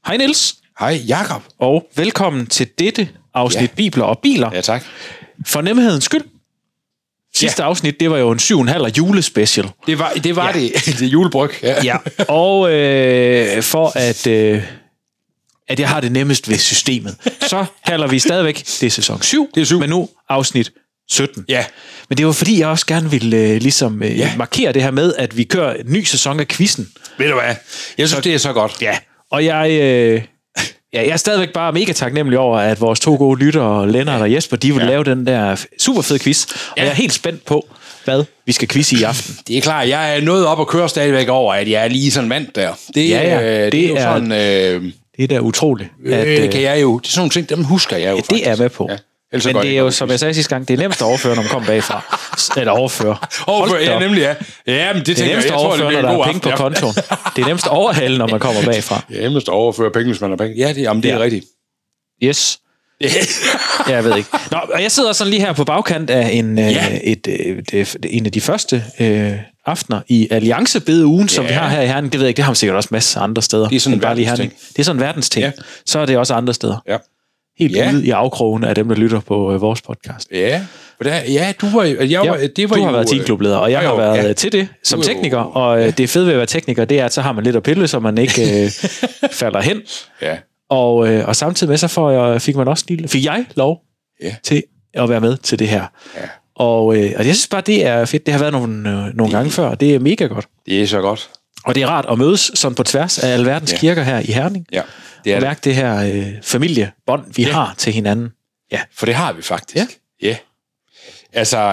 Hej Niels. Hej Jakob. Og velkommen til dette afsnit Bibler og Biler. Ja, tak. For nemhedens skyld. Sidste afsnit, det var jo en 7,5 julespecial. Det var det. Det er julebryg. Ja. Og for at jeg har det nemmest ved systemet, så kalder vi stadigvæk, det er sæson 7, det er 7. Men nu afsnit 17. Ja. Men det var fordi, jeg også gerne ville markere det her med, at vi kører en ny sæson af quizzen. Ved du hvad? Jeg synes, det er så godt. Ja, og jeg er stadigvæk bare mega taknemmelig over, at vores to gode lyttere, Lennart og Jesper, de vil lave den der super fed quiz. Og jeg er helt spændt på, hvad vi skal quizze i aften. Det er klart, jeg er nået op og kører stadigvæk over, at jeg er lige sådan vand der. Det er sådan... det er da utroligt. Det kan jeg jo. Det er sådan nogle ting, dem husker jeg jo faktisk. Det er med på. Ja. Men det er jo, som jeg sagde sidste gang, det er nemmest at overføre, når man kommer bagfra. Eller overføre. Ja, nemlig, ja. Ja, men det er nemmest at overføre, når der er penge på kontoen. Det er nemmest at overhale, når man kommer bagfra. Det er nemmest at overføre penge, hvis man har penge. Ja, det er rigtigt. Yes. Jeg ved ikke. Nå, og jeg sidder sådan lige her på bagkant af en af de første aftener i Alliancebedeugen, som vi har her i Herning. Det ved jeg ikke, det har man sikkert også masser af andre steder. Det er sådan en verdensting. Det er sådan en verdensting. Ja. Så er det også andre steder. Ja. Helt ude i afkrogen af dem, der lytter på vores podcast. Ja, du har været teamklubbleder, og jeg har været til det som tekniker, og det fede ved at være tekniker, det er, at så har man lidt at pille, så man ikke falder hen. Ja. Og samtidig med, så fik jeg lov til at være med til det her. Ja. Og jeg synes bare, det er fedt. Det har været nogle gange før, og det er mega godt. Det er så godt. Og det er rart at mødes sådan på tværs af alverdens kirker her i Herning. Ja. Og mærke det her familiebånd, vi har til hinanden. Ja, for det har vi faktisk. Ja. Altså,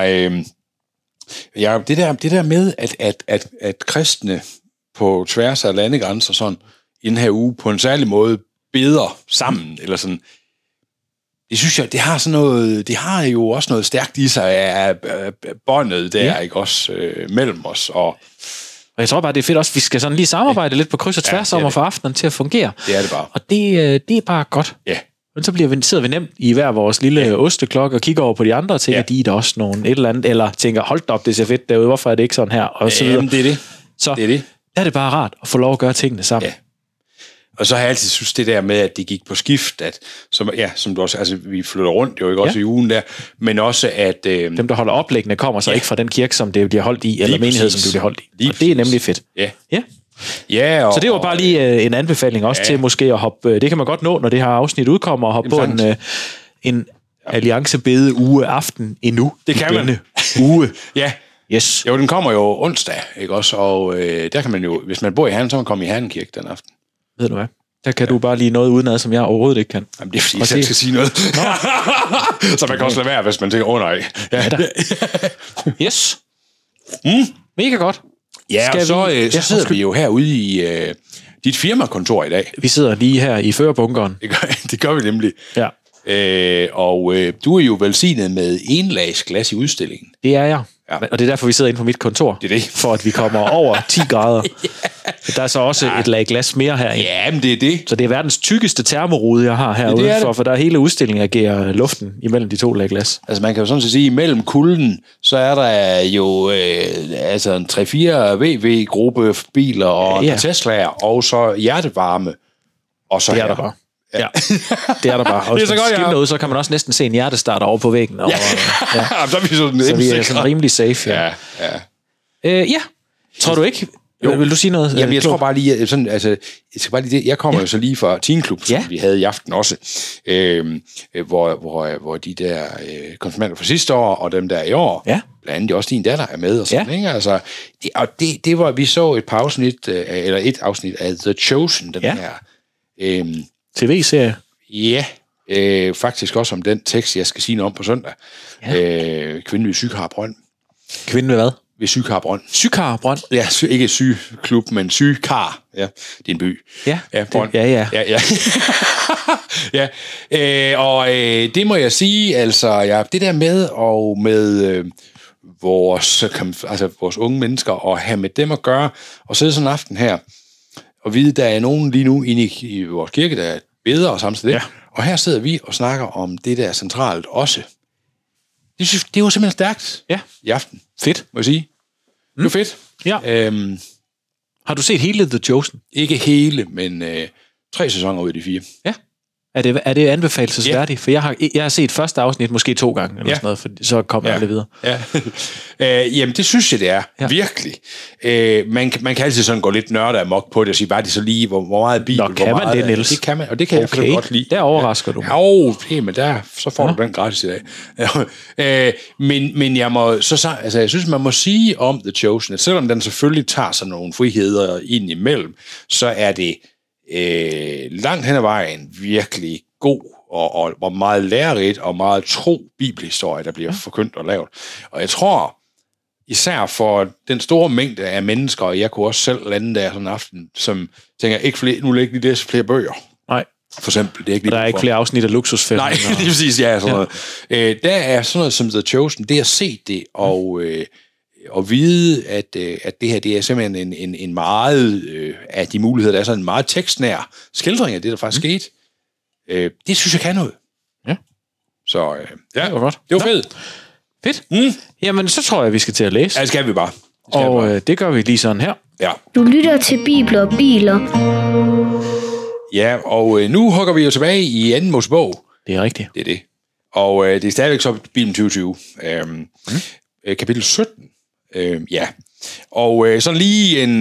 det der med, at kristne på tværs af landegrænser sådan, i den her uge på en særlig måde beder sammen, eller sådan, det synes jeg, det har sådan noget, det har jo også noget stærkt i sig af båndet der, ikke også, mellem os, og jeg tror bare, det er fedt også, vi skal sådan lige samarbejde lidt på kryds og tværs om at få aftenen til at fungere. Det er det bare. Og det er bare godt. Ja. Men så sidder vi nemt i hver vores lille osteklokke og kigger over på de andre og tænker, de er der også nogen et eller andet, eller tænker, hold op, det ser fedt derude, hvorfor er det ikke sådan her? Og så videre. Det er det. Så der er det bare rart at få lov at gøre tingene sammen. Ja. Og så har jeg altid synes det der med, at det gik på skift, at som du også, altså vi flytter rundt jo ikke også i ugen der, men også at dem der holder oplæggene kommer så ikke fra den kirke, som det bliver holdt i, eller menighed, som det bliver holdt i. Og det er nemlig fedt. Ja. Så det var bare lige en anbefaling også til måske at hoppe. Det kan man godt nå, når det her afsnit udkommer, og hoppe på en Alliancebedeuge aften endnu. Det kan man. Uge. Ja. Yes. Jo, den kommer jo onsdag, ikke også? Og der kan man jo, hvis man bor i Herning, så kan man komme i Herning Kirke den aften. Ved du hvad? Der kan du bare lige noget udenad, som jeg overhovedet ikke kan. Jamen, det er fordi, jeg skal sige noget. Så man kan også lade være, hvis man tænker, nej. Ja, yes. Mega godt. Ja, og så sidder vi jo herude i dit firmakontor i dag. Vi sidder lige her i førerbunkeren. Det gør vi nemlig. Ja. Du er jo velsignet med enlagsglas i udstillingen. Det er jeg. Ja. Og det er derfor, vi sidder inde på mit kontor. Det er det. For at vi kommer over 10 grader. Der er så også et lag glas mere herinde. Ja, men det er det. Så det er verdens tykkeste termorude, jeg har herude. Det for der er hele udstillingen agerer luften imellem de to lag glas. Altså man kan jo sådan set sige, at imellem kulden, så er der jo en 3-4 VW-gruppe biler og Teslaer, og så hjertevarme. Og så det er der bare. Ja, det er der bare. Og hvis man skimter ud, så kan man også næsten se en hjertestart over på væggen. Og, så vi er sådan rimelig safe. Ja. Tror du ikke? Jo. Vil du sige noget? Jamen, jeg tror bare lige, sådan, altså, jeg kommer jo så lige fra Teamklub, som vi havde i aften også, hvor de der konfirmander fra sidste år, og dem der i år, blandt andet også din datter er med, og sådan, ikke? Altså, det var, vi så et par afsnit, eller et afsnit af The Chosen, den her TV-serie. Ja, faktisk også om den tekst, jeg skal sige noget om på søndag. Kvinden ved Sygharbrønd. Kvinden ved hvad? Ved Sygharbrønd. Sygharbrønd? Ja, ikke sygeklub, men Sygkar. Ja, det er en by. Ja, og det må jeg sige, altså, det der med, og med vores unge mennesker, og have med dem at gøre, og sidde sådan en aften her, og vide, der er nogen lige nu inde i vores kirke, der er bedre og samtidig. Ja. Og her sidder vi og snakker om det der centralt også. Det var simpelthen stærkt i aften. Fedt. Må jeg sige. Det var fedt. Ja. Har du set hele The Chosen? Ikke hele, men 3 sæsoner ud af de 4. Ja. Er det anbefalelsesværdigt? For jeg har set første afsnit måske 2 gange, eller sådan noget, for så kommer jeg lidt videre. Ja. Jamen, det synes jeg, det er. Ja. Virkelig. Man kan altid sådan gå lidt nørdet amok på det, og sige, bare det så lige, hvor meget Bibel, Nå, kan hvor man meget, det, Niels? Det kan man, og det kan jeg for godt lide. Der overrasker du mig. Ja, men så får du den gratis i dag. Men jeg må altså, jeg synes, man må sige om The Chosen, at selvom den selvfølgelig tager sig nogle friheder ind imellem, så er det langt hen ad vejen virkelig god og meget lærerigt og meget tro bibelhistorie, der bliver forkyndt og lavet. Og jeg tror, især for den store mængde af mennesker, og jeg kunne også selv lande der sådan en aften, som tænker, nu lægger de læse flere bøger. Nej. For eksempel. Det er ikke der er ikke flere afsnit af Luksusfælden. Nej, det er præcis, ja. Sådan noget. Der er sådan noget som The Chosen, det at se det, og vide, at det her, det er simpelthen en meget af de muligheder, der er sådan en meget tekstnær skildring af det, der faktisk skete. Det synes jeg kan noget. Ja. Så ja, det var godt. Det var fedt. Fedt. Jamen, så tror jeg, vi skal til at læse. Ja, det skal vi bare. Det gør vi lige sådan her. Ja. Du lytter til Bibler og Biler. Ja, og nu hugger vi jo tilbage i 2. Mosebog. Det er rigtigt. Det er det. Og det er stadigvæk så Bibelen 2020. Kapitel 17. Ja. Og så lige en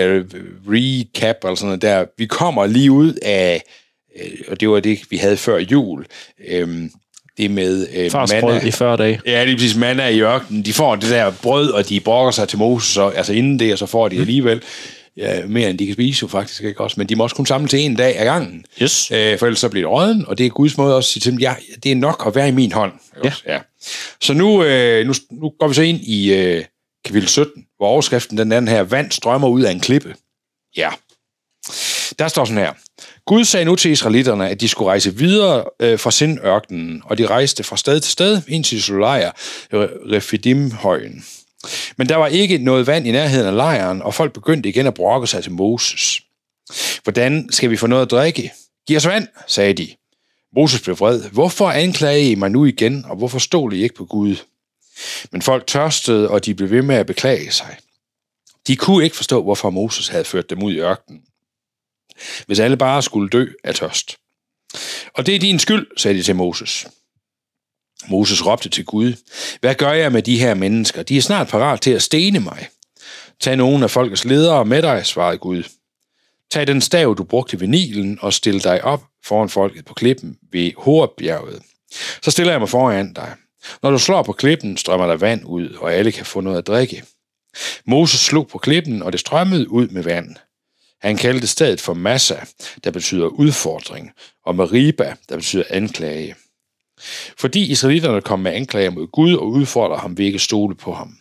recap eller sådan noget der. Vi kommer lige ud af, og det var det, vi havde før jul, det med manna i 40 dage. Ja, lige præcis, manna i ørkenen. De får det der brød, og de brokker sig til Moses, altså inden det, og så får de alligevel mere end de kan spise jo faktisk, ikke også? Men de må også kun samle til 1 dag ad gangen. Yes. For ellers så bliver det råden, og det er Guds måde også at sige til dem, ja, det er nok at være i min hånd. Ja. Så nu går vi så ind i kapitel 17, hvor overskriften den anden her, vand strømmer ud af en klippe. Ja. Der står sådan her. Gud sagde nu til israelitterne, at de skulle rejse videre fra Sin-ørkenen, og de rejste fra sted til sted, indtil de slog lejr Refidim-højen. Men der var ikke noget vand i nærheden af lejren, og folk begyndte igen at brokke sig til Moses. Hvordan skal vi få noget at drikke? Giv os vand, sagde de. Moses blev vred. Hvorfor anklagede I mig nu igen, og hvorfor stod I ikke på Gud? Men folk tørstede, og de blev ved med at beklage sig. De kunne ikke forstå, hvorfor Moses havde ført dem ud i ørkenen, hvis alle bare skulle dø af tørst. Og det er din skyld, sagde de til Moses. Moses råbte til Gud, hvad gør jeg med de her mennesker? De er snart parat til at stene mig. Tag nogle af folkets ledere med dig, svarede Gud. Tag den stav, du brugte ved Nilen, og stil dig op foran folket på klippen ved Horebjerget. Så stiller jeg mig foran dig. Når du slår på klippen, strømmer der vand ud, og alle kan få noget at drikke. Moses slog på klippen, og det strømmede ud med vand. Han kaldte stedet for Massa, der betyder udfordring, og Meriba, der betyder anklage. Fordi israelitterne kom med anklager mod Gud og udfordrede ham ved ikke stole på ham.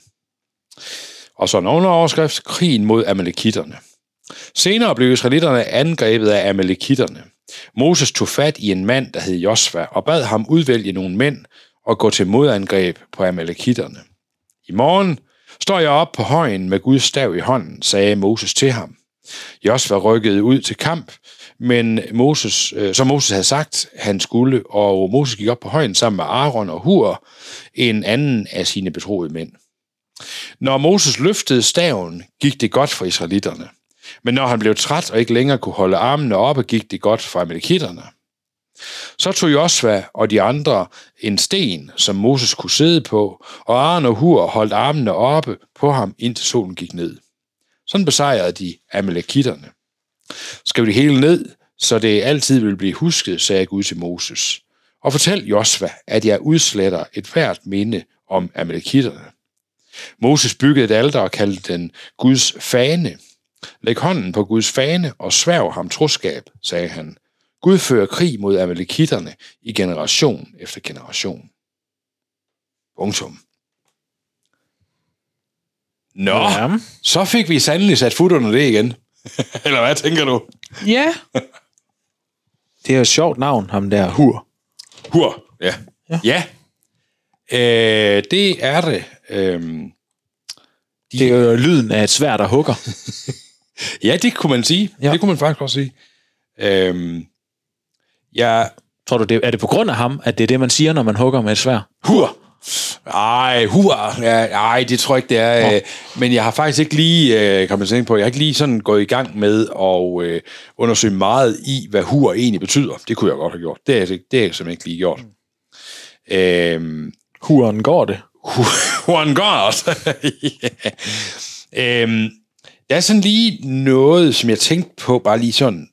Og så en underoverskrift, krigen mod amalekitterne. Senere blev israelitterne angrebet af amalekitterne. Moses tog fat i en mand, der hed Josva, og bad ham udvælge nogle mænd og gå til modangreb på amalekitterne. I morgen står jeg op på højen med Guds stav i hånden, sagde Moses til ham. Josva rykkede ud til kamp, men som Moses havde sagt, han skulle, og Moses gik op på højen sammen med Aaron og Hur, en anden af sine betroede mænd. Når Moses løftede staven, gik det godt for israelitterne. Men når han blev træt og ikke længere kunne holde armene oppe, gik det godt for amalekitterne. Så tog Josva og de andre en sten, som Moses kunne sidde på, og Aaron og Hur holdt armene oppe på ham, indtil solen gik ned. Sådan besejrede de amalekitterne. Skriv det hele ned, så det altid vil blive husket, sagde Gud til Moses. Og fortæl Josva, at jeg udsletter et hvert minde om amalekitterne. Moses byggede et alter og kaldte den Guds fane. Læg hånden på Guds fane og sværg ham troskab, sagde han. Gud fører krig mod amalekitterne i generation efter generation. Punktum. Nå, ja. Så fik vi sandelig sat fod under det igen. Eller hvad tænker du? Ja. Det er et sjovt navn, ham der Hur. Hur, ja. Ja. Det er det. Det er jo lyden af et sværd, der hugger. Ja, det kunne man sige. Ja. Det kunne man faktisk også sige. Tror du, er det på grund af ham, at det er det, man siger, når man hugger med et sværd? Hur. Nej, det tror jeg ikke, det er. Men jeg har faktisk ikke lige, kan man tænke på, jeg har ikke lige sådan gået i gang med at undersøge meget i, hvad hur egentlig betyder. Det kunne jeg godt have gjort. Det har jeg simpelthen ikke lige gjort. Huren går det. Huren går også. Der er sådan lige noget, som jeg tænkte på, bare lige sådan...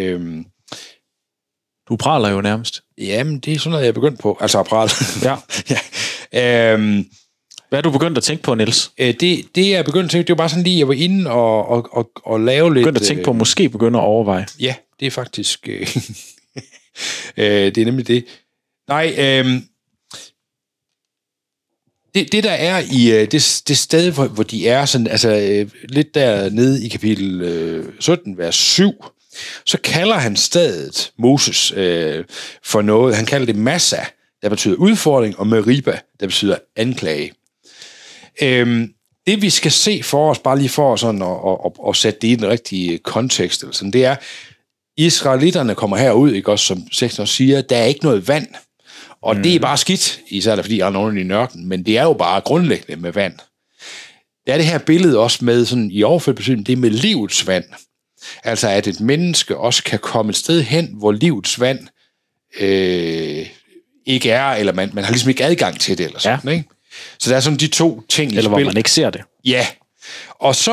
Du praler jo nærmest. Jamen, det er sådan noget, jeg er begyndt på. Altså at prale. Ja. Ja. Hvad er du begyndt at tænke på, Niels? Det jeg begyndte at tænke, det var bare sådan lige, jeg var inde og lave lidt... Begyndt at tænke på, måske begynde at overveje. Ja, det er faktisk... det er nemlig det. Nej, det der er i det sted, hvor de er sådan, altså lidt dernede i kapitel 17, vers 7, så kalder han stedet Moses for noget. Han kalder det Massa, der betyder udfordring, og Meriba, der betyder anklage. Det vi skal se for os, bare lige for sådan at sætte det i den rigtige kontekst, eller sådan, det er, israelitterne kommer herud, ikke også, som seksten siger, der er ikke noget vand. Og det er bare skidt, især fordi der er nogen i nørken, men det er jo bare grundlæggende med vand. Der er det her billede også med, sådan i overført betydning, det er med livets vand. Altså at et menneske også kan komme et sted hen, hvor livets vand ikke er, eller man har ligesom ikke adgang til det, eller sådan, ja. Ikke? Så der er sådan de to ting i eller spil. hvor man ikke ser det. Ja, og så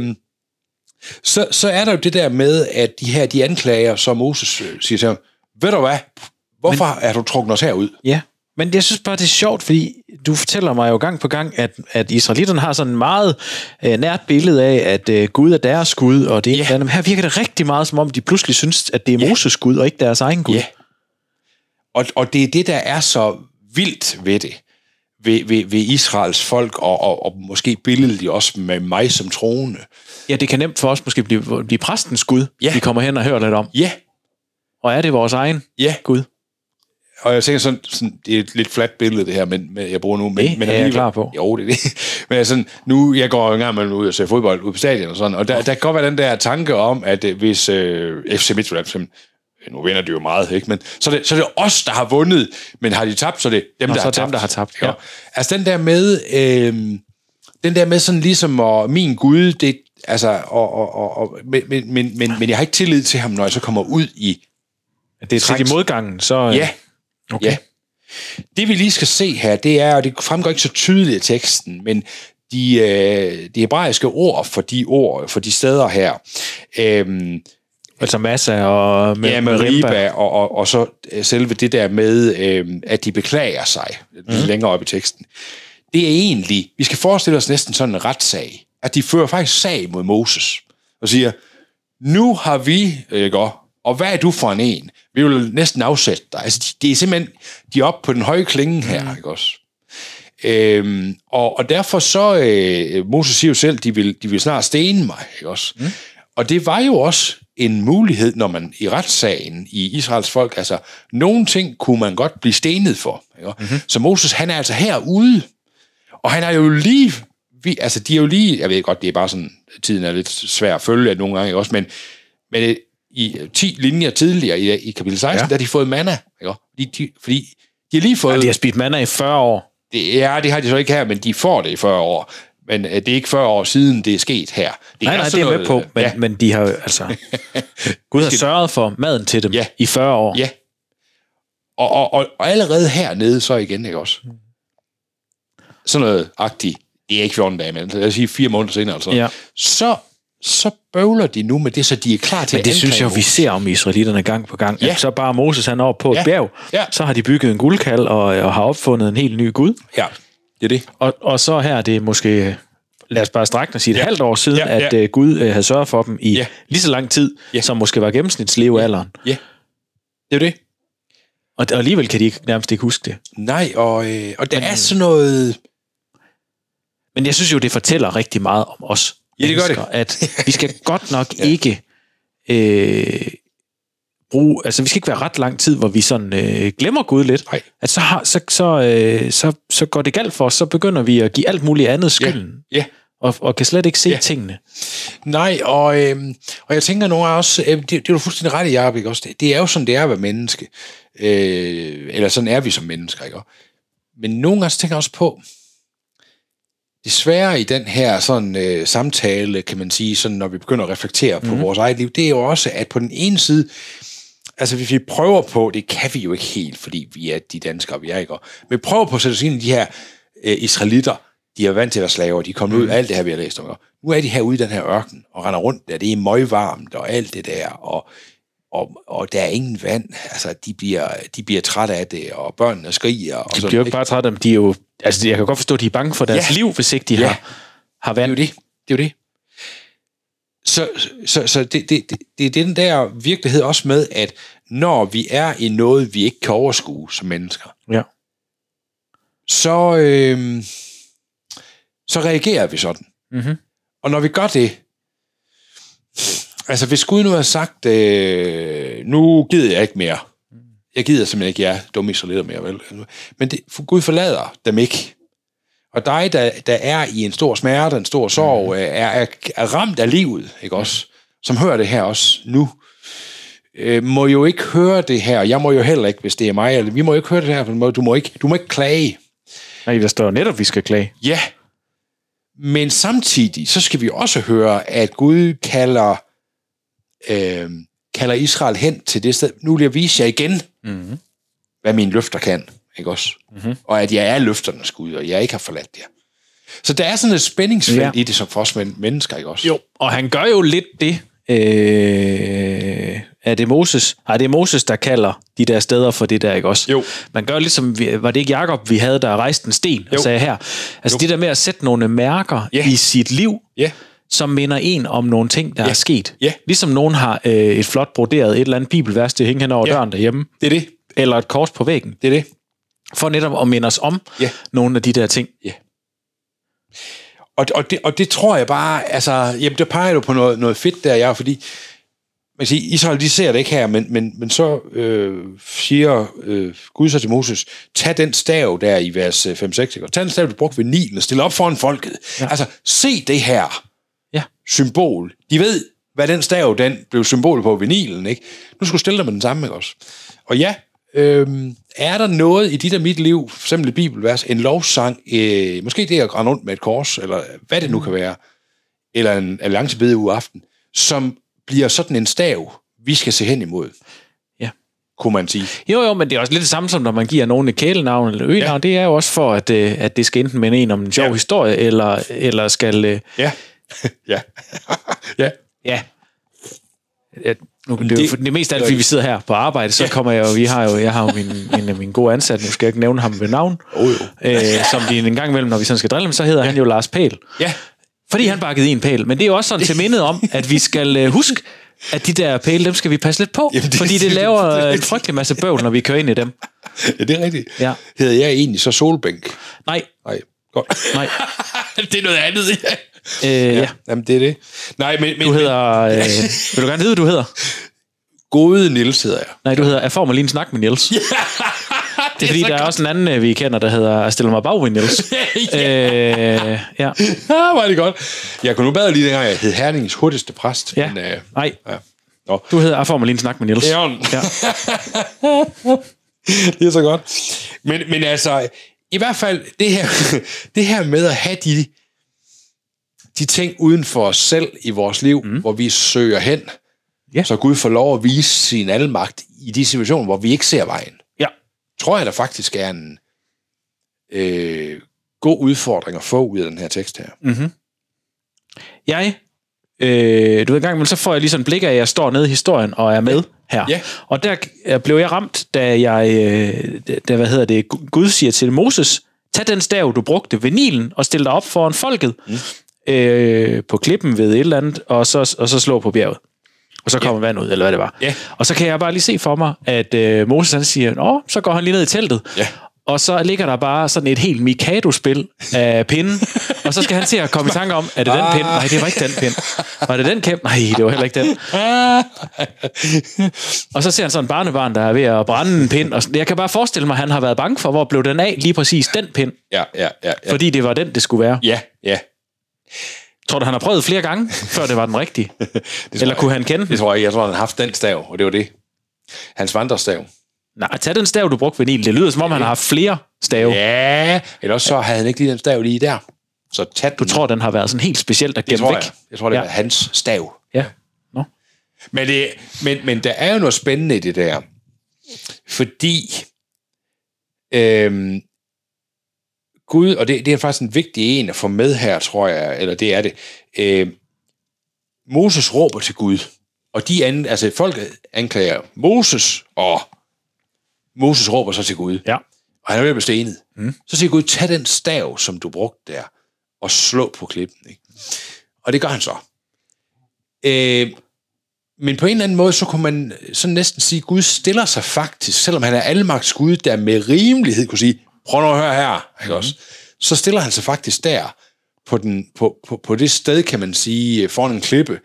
er der jo det der med, at de anklager, som Moses siger til ham, ved du hvad, hvorfor er du trukket os herud? Ja, men jeg synes bare, det er sjovt, fordi du fortæller mig jo gang på gang, at israelitterne har sådan en meget nært billede af, at Gud er deres Gud, og det er her virker det rigtig meget, som om de pludselig synes, at det er Moses Gud, og ikke deres egen Gud. Ja. Og det er det, der er så vildt ved det, ved Israels folk, og måske billedligt også med mig som troende. Ja, det kan nemt for os måske blive præstens Gud, vi kommer hen og hører lidt om. Ja. Og er det vores egen Gud? Og jeg tænker sådan, det er et lidt fladt billede det her, men jeg bruger nu. Men er jeg klar på. Jo, det er det. Men sådan, nu, jeg går en gang med ud og ser fodbold ud på stadion og sådan, og der kan godt være den der tanke om, at hvis FC Midtjylland, nu vinder de jo meget, ikke? Men så er det os, der har vundet, men har de tabt, så er det dem, der har tabt. Ja. Altså den der med sådan ligesom, og min Gud, det, altså, men jeg har ikke tillid til ham, når jeg så kommer ud i... Det er til i modgangen, så... Ja. Okay. Ja. Det vi lige skal se her, det er, og det fremgår ikke så tydeligt i teksten, men de hebraiske ord for de steder her. Altså Massa og Meriba, og så selve det der med, at de beklager sig lidt længere op i teksten. Det er egentlig, vi skal forestille os næsten sådan en retssag, at de fører faktisk sag mod Moses, og siger, nu har vi, og hvad er du for en? Vi vil næsten afsætte dig. Altså, det er simpelthen, de er oppe på den høje klinge her, ikke også? Og derfor så, Moses siger jo selv, de vil snart stene mig, ikke også? Og det var jo også en mulighed, når man i retssagen i Israels folk, altså, nogle ting kunne man godt blive stenet for, ikke? Så Moses, han er altså herude, og han er jo lige, altså, de er jo lige, jeg ved godt, det er bare sådan, tiden er lidt svær at følge nogle gange, ikke også? Men i 10 linjer tidligere i kapitel 16, der har de fået manna, ikke? Fordi de har lige fået... Ja, de har spist manna i 40 år. Det har de så ikke her, men de får det i 40 år. Men det er ikke 40 år siden, det er sket her. Det er med på, men de har jo, altså... Gud har sørget for maden til dem i 40 år. Ja. Og allerede hernede så igen, ikke også? Sådan noget agtigt. Det er ikke 14 dage, men lad os sige 4 måneder senere, altså. Så bøvler de nu med det, så de er klar til at anklage. Men det synes jeg, vi ser om israelitterne gang på gang. Ja. Så bare Moses, han op på et bjerg, så har de bygget en guldkald og har opfundet en helt ny Gud. Ja, det er det. Og så her, det er måske, lad os bare strække og sige et halvt år siden, at Gud havde sørget for dem i lige så lang tid, som måske var gennemsnitslevealderen. Ja, det er det. Og alligevel kan de nærmest ikke huske det. Nej, og der er sådan noget... Men jeg synes jo, det fortæller rigtig meget om os. Ja, det gør det. At vi skal godt nok ikke bruge, altså vi skal ikke være ret lang tid, hvor vi sådan glemmer Gud lidt. Nej. At så går det galt for os, så begynder vi at give alt muligt andet skylden. Ja. Og kan slet ikke se tingene. Nej, og jeg tænker nogle af os, det er du fuldstændig ret i, Jacob, ikke også? Det er jo sådan, det er at være menneske. Eller sådan er vi som mennesker, ikke? Men nogle gange tænker jeg også på, desværre i den her sådan samtale, kan man sige, sådan, når vi begynder at reflektere på vores eget liv, det er jo også, at på den ene side, altså hvis vi prøver på, det kan vi jo ikke helt, fordi vi er de danskere, vi er ikke, men vi prøver på at sætte os ind i de her israelitter, de er vant til at være slaver, de er kommet ud af alt det her, vi har læst om. Nu er de her ude i den her ørken, og render rundt der, det er møgvarmt, og alt det der, og der er ingen vand, altså de bliver trætte af det, og børnene skriger. Og de bliver jo ikke bare trætte af dem, de er jo, altså jeg kan godt forstå, at de er bange for deres liv, hvis ikke de har vand. Det er jo det. Så det er den der virkelighed også med, at når vi er i noget, vi ikke kan overskue som mennesker, så reagerer vi sådan. Mm-hmm. Og når vi gør det, altså hvis Gud nu har sagt, nu gider jeg ikke mere. Jeg gider simpelthen ikke jer dumme israelitter mere, vel? Men Gud forlader dem ikke. Og dig, der er i en stor smerte, en stor sorg, er ramt af livet, ikke også? Som hører det her også nu, må jo ikke høre det her. Jeg må jo heller ikke, hvis det er mig. Eller vi må jo ikke høre det her, for du må ikke klage. Nej, der står netop, at vi skal klage. Ja. Men samtidig, så skal vi også høre, at Gud kalder Israel hen til det sted. Nu vil jeg vise jer igen, hvad mine løfter kan. Ikke også? Mm-hmm. Og at jeg er løfternes Gud, og jeg ikke har forladt jer. Så der er sådan et spændingsfelt i det, som for os mennesker, ikke også? Jo, og han gør jo lidt det. Er det Moses? Nej, det er Moses, der kalder de der steder for det der, ikke også? Jo. Man gør ligesom, var det ikke Jakob, vi havde, der rejste en sten og sagde her? Altså det der med at sætte nogle mærker i sit liv, som minder en om nogle ting, der er sket. Ligesom nogen har et flot broderet et eller andet bibelvers, det hænger hen over døren derhjemme. Det er det. Eller et kors på væggen. Det er det. For netop at minde os om nogle af de der ting. Ja. Og det tror jeg bare, altså, jamen, der peger du på noget fedt der, fordi man kan sige, Israel, de ser det ikke her, men så siger Gud så til Moses, tag den stav der i vers 5-6, tag den stav, du brugte ved Nilen, og stil op foran folket. Ja. Altså, se det her symbol. De ved, hvad den stav, den blev symbol på ved Nilen, ikke? Nu skulle stille dig med den samme, ikke også? Og er der noget i dit og mit liv, for eksempel et bibelvers, en lovsang, måske det at rende rundt med et kors, eller hvad det nu kan være, eller en alliancebede uge aften, som bliver sådan en stav, vi skal se hen imod. Ja. Kunne man sige. Jo, men det er også lidt det samme, som når man giver nogen et kælenavn eller øgenavn. Ja. Det er jo også for, at det skal enten minde en om en sjov historie, eller skal... Ja. Nu, det er mest alt, fordi vi sidder her på arbejde, så kommer jeg har jo en af mine gode ansatte, nu skal jeg ikke nævne ham ved navn, som de en gang imellem, når vi sådan skal drille dem, så hedder han jo Lars Pæl. Ja. Fordi han bakkede i en pæl. Men det er jo også sådan til mindet om, at vi skal huske, at de der pæle, dem skal vi passe lidt på, fordi det laver en frygtelig masse bøvl, når vi kører ind i dem. Ja, det er rigtigt. Ja. Hedder jeg egentlig så solbænk? Nej. Godt. Nej. Det er noget andet, Jamen, det er det. Nej, men du hedder... vil du gerne vide, hvad du hedder? Gode Niels hedder jeg. Nej, du hedder, jeg får mig lige en snak med Niels. Det er fordi, der er også en anden, vi kender, der hedder, jeg stiller mig bag ved Niels. Var det godt. Jeg kunne nu bedre lige dengang, jeg hed Hernings hurtigste præst. Ja. Men, nej. Ja. Du hedder, jeg får mig lige en snak med Niels. Ja. Det er så godt. Men altså, i hvert fald, det her med at have de ting uden for os selv i vores liv, hvor vi søger hen, så Gud får lov at vise sin almagt i de situationer, hvor vi ikke ser vejen. Ja. Tror jeg, der faktisk er en god udfordring at få ud af den her tekst her. Mm-hmm. Du ved engang, men så får jeg lige sådan et blik af, at jeg står nede i historien og er med her. Ja. Og der blev jeg ramt, da Gud siger til Moses, tag den stav, du brugte ved Nilen, og stil dig op foran folket på klippen ved et eller andet, og så slå på bjerget. Og så kommer vand ud, eller hvad det var. Yeah. Og så kan jeg bare lige se for mig, at Moses han siger, så går han lige ned i teltet, og så ligger der bare sådan et helt Mikado-spil af pinden, og så skal han til at komme i tanke om, er det den pind? Nej, det var ikke den pind. Var det den kæmpe? Nej, det var heller ikke den. Og så ser han sådan en barnebarn, der er ved at brænde en pind, og jeg kan bare forestille mig, at han har været bange for, hvor blev den af lige præcis den pind. Ja. Fordi det var den, det skulle være. Ja. Tror du, han har prøvet flere gange, før det var den rigtige? Eller kunne han kende den? Det tror jeg. Jeg tror, han har haft den stav, og det var det. Hans vandrestav. Nej, tag den stav, du brugte ved Nilen. Det lyder, som om han har haft flere stave. Ja, eller også så havde han ikke lige den stav lige der. Så tag den. Du tror, den har været sådan helt specielt at gemme væk? Jeg tror, det var hans stav. Ja. No. Men der er jo noget spændende i det der. Fordi Gud, og det er faktisk en vigtig en at få med her, tror jeg, eller det er det. Moses råber til Gud, og folket anklager Moses, og Moses råber så til Gud. Ja. Og han er ved at blive stenet. Så siger Gud, tag den stav, som du brugte der, og slå på klippen. Ikke? Og det gør han så. Men på en eller anden måde, så kunne man sådan næsten sige, at Gud stiller sig faktisk, selvom han er almagts Gud, der med rimelighed kunne sige, prøv nu at høre her, ikke også? Så stiller han sig faktisk der, på det sted, kan man sige, foran en klippe,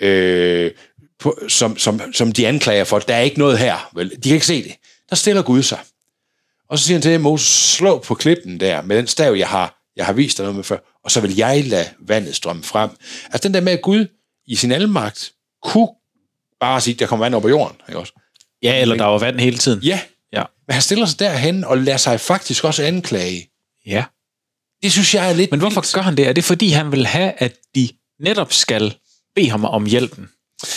som de anklager for, der er ikke noget her, vel? De kan ikke se det. Der stiller Gud sig. Og så siger han til Moses, slå på klippen der, med den stav, jeg har vist dig noget med før, og så vil jeg lade vandet strømme frem. Altså den der med, at Gud i sin almagt kunne bare sige, der kommer vand op på jorden, ikke også? Ja, eller der var vand hele tiden. Ja. Men han stiller sig derhen og lader sig faktisk også anklage. Ja. Det synes jeg er lidt... Men hvorfor gør han det? Er det fordi, han vil have, at de netop skal bede ham om hjælpen?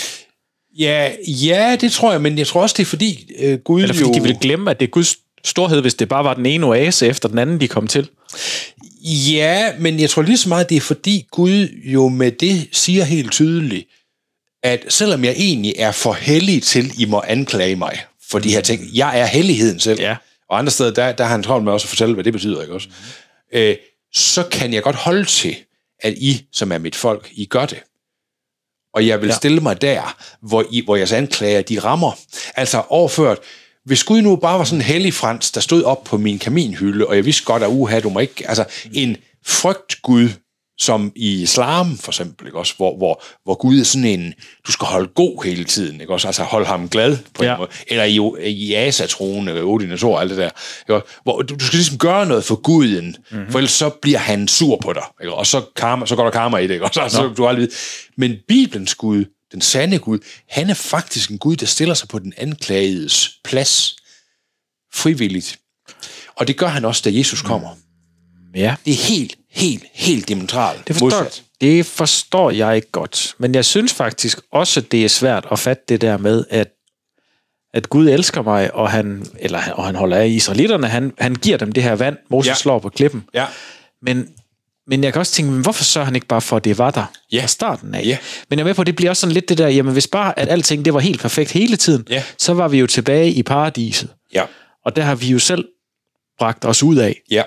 Ja, det tror jeg, men jeg tror også, det er fordi Gud eller fordi de vil glemme, at det er Guds storhed, hvis det bare var den ene oase efter den anden, de kom til? Ja, men jeg tror lige så meget, det er fordi Gud jo med det siger helt tydeligt, at selvom jeg egentlig er for hellig til, I må anklage mig for de her ting, jeg er helligheden selv, og andre steder, der har han travlt med også at fortælle, hvad det betyder, ikke også? Så kan jeg godt holde til, at I, som er mit folk, I gør det. Og jeg vil stille mig der, hvor jeres anklager, de rammer. Altså overført, hvis Gud nu bare var sådan en hellig Frans, der stod op på min kaminhylde, og jeg vidste godt, at du må ikke... Altså en frygtgud, som i islam for eksempel, ikke også? Hvor Gud er sådan en, du skal holde god hele tiden, ikke også? Altså holde ham glad på en måde. Eller i Asa-troen, eller Odin og Thor, alt det der. Ikke også? Hvor du skal ligesom gøre noget for Guden, for ellers så bliver han sur på dig, ikke? Og så går der karma i det, ikke også? Altså, du aldrig... Men Bibelens Gud, den sande Gud, han er faktisk en Gud, der stiller sig på den anklagedes plads frivilligt. Og det gør han også, da Jesus kommer. Ja. Det er helt diametralt. Det forstår jeg ikke godt. Men jeg synes faktisk også, det er svært at fatte det der med, at Gud elsker mig, og han holder af israelitterne. Han giver dem det her vand. Moses slår på klippen. Ja. Men jeg kan også tænke, hvorfor sørger han ikke bare for, at det var der fra starten af? Ja. Men jeg er med på, det bliver også sådan lidt det der, jamen hvis bare, at alting det var helt perfekt hele tiden, så var vi jo tilbage i paradiset. Ja. Og der har vi jo selv bragt os ud af. Ja.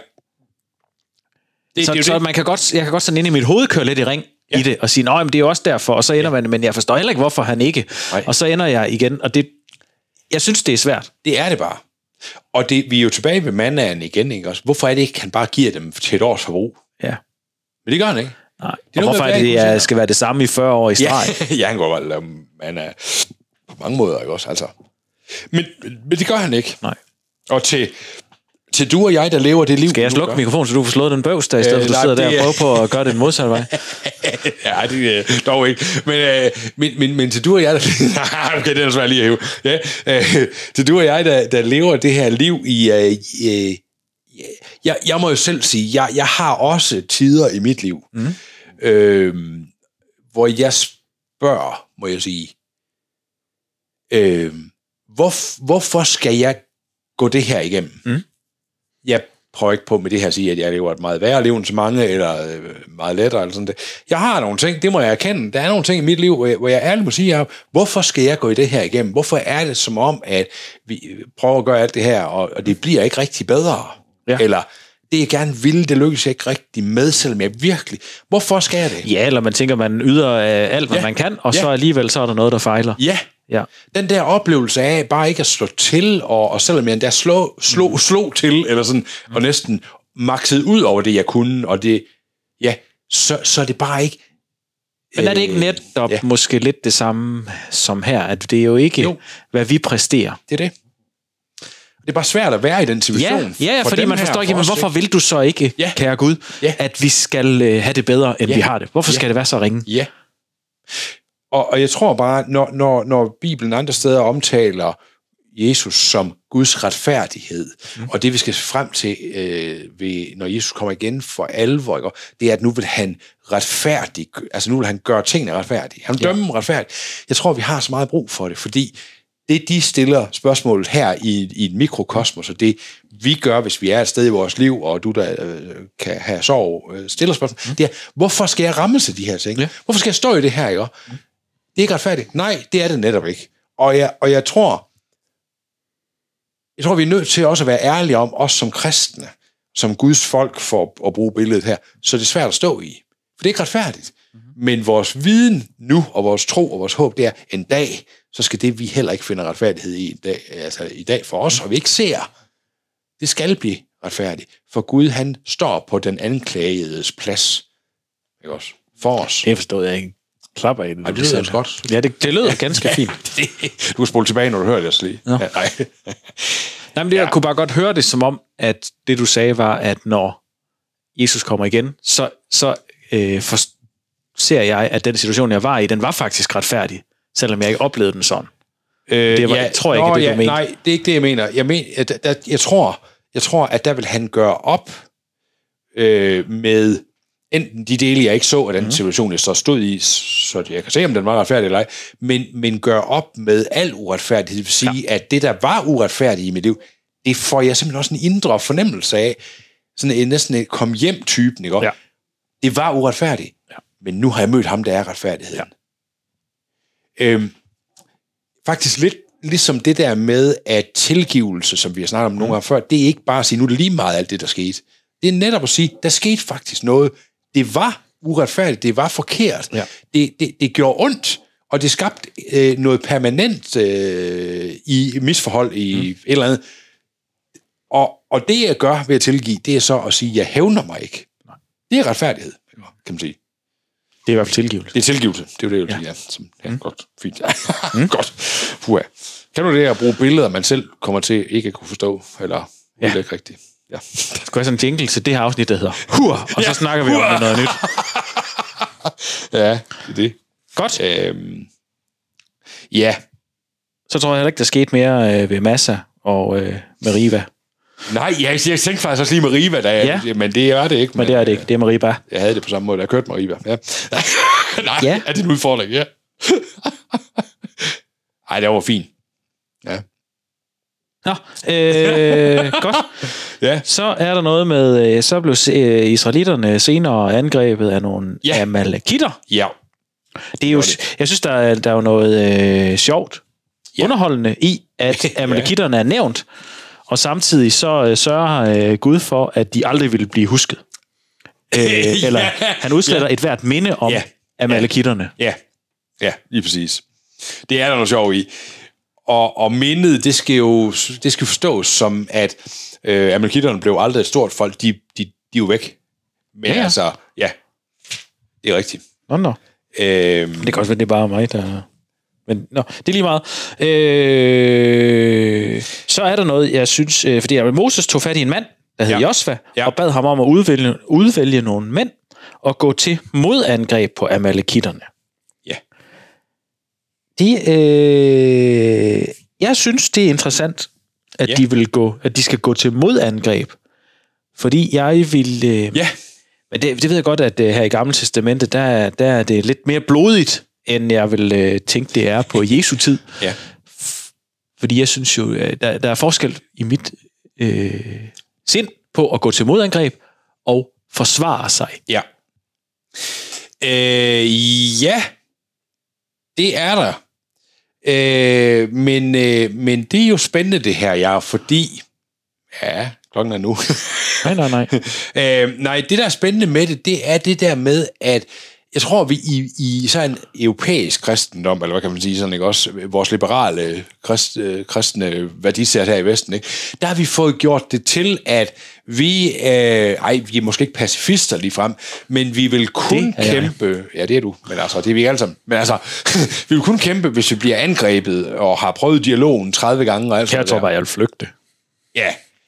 Så man kan godt, jeg kan godt sådan inde i mit hoved køre lidt i ring i det, og sige, nej, men det er jo også derfor, og så ender man, men jeg forstår heller ikke, hvorfor han ikke. Nej. Og så ender jeg igen, og det, jeg synes, det er svært. Det er det bare. Og vi er jo tilbage ved mannaen igen, ikke også? Hvorfor er det ikke, han bare giver dem til et års forbrug? Ja. Men det gør han ikke. Nej. Og hvorfor er det skal være det samme i 40 år i streg? Ja, han går bare lave manna på mange måder, ikke også? Altså. Men det gør han ikke. Nej. Og til du og jeg, der lever det liv... Skal jeg slukke mikrofonen, så du får slået den bøvs, der i stedet for du sidder der og prøver på at gøre det modsatte vej? Ja, det dog ikke. Men til du og jeg, der... okay, det er svært lige at hæve. Ja, til du og jeg, der lever det her liv i... Jeg må jo selv sige, jeg har også tider i mit liv, hvor jeg spørger, må jeg sige, hvorfor skal jeg gå det her igennem? Jeg prøver ikke på med det her at sige, at jeg lever et meget værre liv end så mange, eller meget lettere, eller sådan det. Jeg har nogle ting, det må jeg erkende. Der er nogle ting i mit liv, hvor jeg ærligt må sige, hvorfor skal jeg gå i det her igennem? Hvorfor er det som om, at vi prøver at gøre alt det her, og det bliver ikke rigtig bedre? Ja. Eller det jeg gerne ville, det lykkes jeg ikke rigtig med, selvom jeg virkelig... Hvorfor skal jeg det? Ja, eller man tænker, man yder alt, hvad man kan, og så alligevel så er der noget, der fejler. Ja. Den der oplevelse af bare ikke at slå til, og selvom jeg endda slog til, eller sådan, og næsten makset ud over det, jeg kunne, og det... Ja, så er det bare ikke... Men er det ikke netop måske lidt det samme som her, at det er jo ikke, hvad vi præsterer? Det er det. Det er bare svært at være i den situation. Ja, fordi man forstår ikke, men hvorfor vil du så ikke, kære Gud, at vi skal have det bedre, end vi har det? Hvorfor skal det være så ringe? Ja. Og jeg tror bare, når Bibelen andre steder omtaler Jesus som Guds retfærdighed. Og det, vi skal frem til, når Jesus kommer igen for alvor, ikke? Det er, at nu vil han retfærdig, altså nu vil han gøre tingene retfærdige. Han vil dømme retfærdigt. Jeg tror, vi har så meget brug for det, fordi det, de stiller spørgsmålet her i et mikrokosmos, og det, vi gør, hvis vi er et sted i vores liv, og du der kan have sorg, stiller spørgsmål, det er, hvorfor skal jeg rammes af de her ting? Ja. Hvorfor skal jeg stå i det her, ikke? Det er ikke retfærdigt. Nej, det er det netop ikke. Og jeg tror, vi er nødt til også at være ærlige om, os som kristne, som Guds folk, for at bruge billedet her, så det er svært at stå i. For det er ikke retfærdigt. Men vores viden nu, og vores tro og vores håb, det er, en dag, så skal det, vi heller ikke finder retfærdighed i dag for os, og vi ikke ser, det skal blive retfærdigt. For Gud, han står på den anklagedes plads. Ikke også? For os. Det forstod jeg ikke. Klapper i det. Det lyder godt. Ja, det lyder ganske fint. Du kan spole tilbage, når du hører det, lige. Ja, nej. Nej, men jeg kunne bare godt høre det som om, at det du sagde var, at når Jesus kommer igen, så ser jeg, at den situation, jeg var i, den var faktisk retfærdig, selvom jeg ikke oplevede den sådan. Det var, tror jeg ikke, det du mente. Nej, det er ikke det, jeg mener. Jeg tror, at der vil han gøre op med enten de dele, jeg ikke så af den situation, jeg så stod i, så jeg kan se, om den var retfærdig eller ej, men gør op med al uretfærdighed. Det vil sige, at det, der var uretfærdigt i mit liv, det får jeg simpelthen også en indre fornemmelse af, sådan næsten et kom hjem-typen, ikke? Ja. Det var uretfærdigt, men nu har jeg mødt ham, der er retfærdigheden. Ja. Faktisk lidt ligesom det der med, at tilgivelse, som vi har snakket om nogle gange før, det er ikke bare at sige, nu er det lige meget alt det, der skete. Det er netop at sige, der skete faktisk noget. Det var uretfærdigt, det var forkert. Ja. Det gjorde ondt, og det skabte noget permanent i misforhold i et eller andet. Og det, jeg gør ved at tilgive, det er så at sige, jeg hævner mig ikke. Nej. Det er retfærdighed, kan man sige. Det er i hvert fald tilgivelse. Det er tilgivelse, det er jo det, jeg vil sige. Godt, fint. Godt. Puha. Kan du det at bruge billeder, man selv kommer til ikke at kunne forstå, eller det ikke rigtigt? Ja. Der skal være sådan en jingle til det her afsnit, der hedder Hur, og så snakker vi om noget nyt. Ja, det er det. Godt. Ja. Så tror jeg heller ikke, der skete mere ved Massa og med Riva. Nej, jeg tænkte faktisk også lige med Riva, men det er det ikke. Men det er det ikke, det er Mariba. Jeg havde det på samme måde, da jeg kørte med Riva. Ja. Nej, er det en udfordring? Ja. Ej, det var fint. Ja. Nå, godt. Ja. Så er der noget med, så blev israelitterne senere angrebet af nogle amalekitter. Ja. Det er jo, jeg synes, der er jo noget sjovt, underholdende i, at amalekitterne er nævnt, og samtidig så sørger Gud for, at de aldrig vil blive husket. Eller han udsletter et hvert minde om amalekitterne. Ja, lige præcis. Det er der noget sjovt i. Og mindet, det skal jo forstås som, at amalekitterne blev aldrig et stort folk. De er jo væk. Men altså, det er rigtigt. Nå. Det kan også være, det er bare mig, der... Men det er lige meget. Så er der noget, jeg synes... fordi Moses tog fat i en mand, der hed Josva, og bad ham om at udvælge nogle mænd og gå til modangreb på amalekitterne. Ja. Jeg synes, det er interessant, at de skal gå til modangreb. Fordi jeg vil... Men det ved jeg godt, at her i Gamle Testamentet, der er det lidt mere blodigt, end jeg vil tænke, det er på Jesu tid. Ja. Fordi jeg synes jo, der er forskel i mit sind på at gå til modangreb og forsvare sig. Ja. Det er der. Men det er jo spændende det her, fordi... Ja, klokken er nu. Nej. Nej, det der er spændende med det er det der med, at jeg tror, vi i sådan en europæisk kristendom, eller hvad kan man sige, sådan, ikke? Også vores liberale kristne værdisæt her i Vesten, ikke? Der har vi fået gjort det til, at vi er måske ikke pacifister ligefrem, men vi vil kun kæmpe... Ja, det er du, men altså, det er vi ikke alle sammen. Men altså, vi vil kun kæmpe, hvis vi bliver angrebet og har prøvet dialogen 30 gange. Og jeg tror bare, jeg vil flygte. Ja,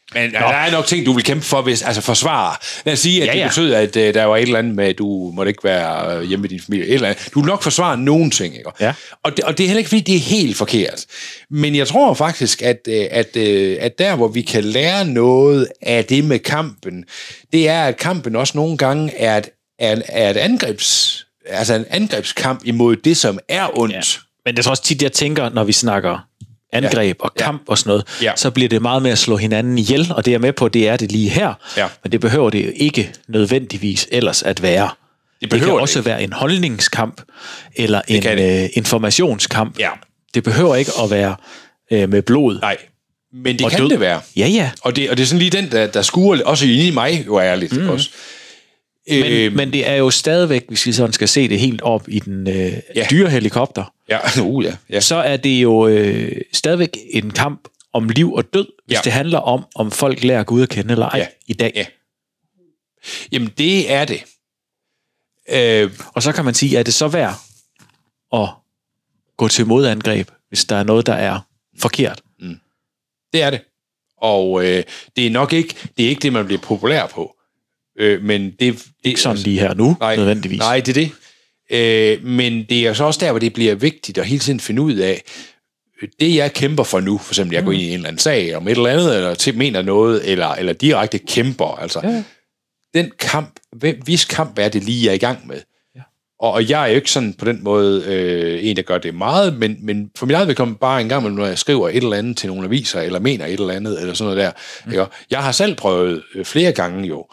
Men der er nok ting, du vil kæmpe for, hvis, altså forsvare. Lad os sige, at det betød, at der var et eller andet med, at du måtte ikke være hjemme med din familie. Et eller andet. Du vil nok forsvare nogen ting, ikke? Ja. Og det er heller ikke, fordi det er helt forkert. Men jeg tror faktisk, at der, hvor vi kan lære noget af det med kampen, det er, at kampen også nogle gange er et en angrebskamp imod det, som er ondt. Ja. Men det er også tit, jeg tænker, når vi snakker angreb og kamp og sådan noget, så bliver det meget med at slå hinanden ihjel, og det er med på, det er det lige her, men det behøver det jo ikke nødvendigvis ellers at være. Det kan også være en holdningskamp, eller en informationskamp. Ja. Det behøver ikke at være med blod. Nej, men det kan det være. Ja. Og det er sådan lige den, der skuer også inde i mig, jo ærligt også. Men det er jo stadigvæk, hvis vi sådan skal se det helt op i den dyre helikopter, så er det jo stadigvæk en kamp om liv og død, hvis det handler om folk lærer Gud at kende eller ej i dag. Ja. Jamen, det er det. Og så kan man sige, er det så værd at gå til modangreb, hvis der er noget, der er forkert? Det er det. Og det er nok ikke det, man bliver populær på. Men det ikke sådan lige her nu, nødvendigvis. Nej, det er det. Men det er så også der, hvor det bliver vigtigt at hele tiden finde ud af, det jeg kæmper for nu, for eksempel jeg går ind i en eller anden sag om et eller andet, eller mener noget, eller direkte kæmper, altså den kamp, hvis kamp er det lige, jeg er i gang med. Ja. Og jeg er jo ikke sådan på den måde en, der gør det meget, men for mit eget vedkommende bare en gang, når jeg skriver et eller andet til nogle aviser, eller mener et eller andet, eller sådan noget der. Jeg har selv prøvet flere gange jo,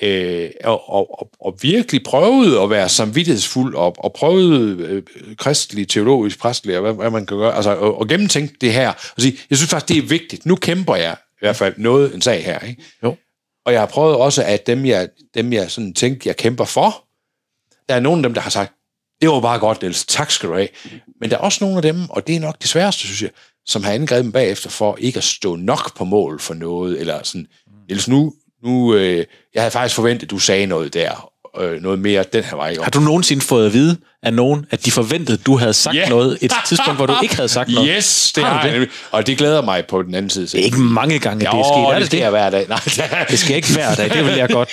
og virkelig prøvet at være samvittighedsfuld og prøvet kristelig, teologisk, præstelig, og hvad man kan gøre, altså og gennemtænke det her, og sige, jeg synes faktisk, det er vigtigt. Nu kæmper jeg i hvert fald en sag her, ikke? Jo. Og jeg har prøvet også, at dem jeg sådan tænkte, jeg kæmper for, der er nogle af dem, der har sagt, det var bare godt, Niels, tak skal du have. Men der er også nogle af dem, og det er nok det sværeste, synes jeg, som har angrebet dem bagefter for ikke at stå nok på mål for noget, eller sådan, Niels, nu jeg havde faktisk forventet, at du sagde noget der, noget mere den her vej. Har du nogensinde fået at vide af nogen, at de forventede, at du havde sagt noget et tidspunkt, hvor du ikke havde sagt noget? Yes, det har jeg. Og det glæder mig på den anden side. Det er ikke mange gange, det er sket. Det sker hver dag. Nej, det sker ikke hver dag, det vil jeg godt...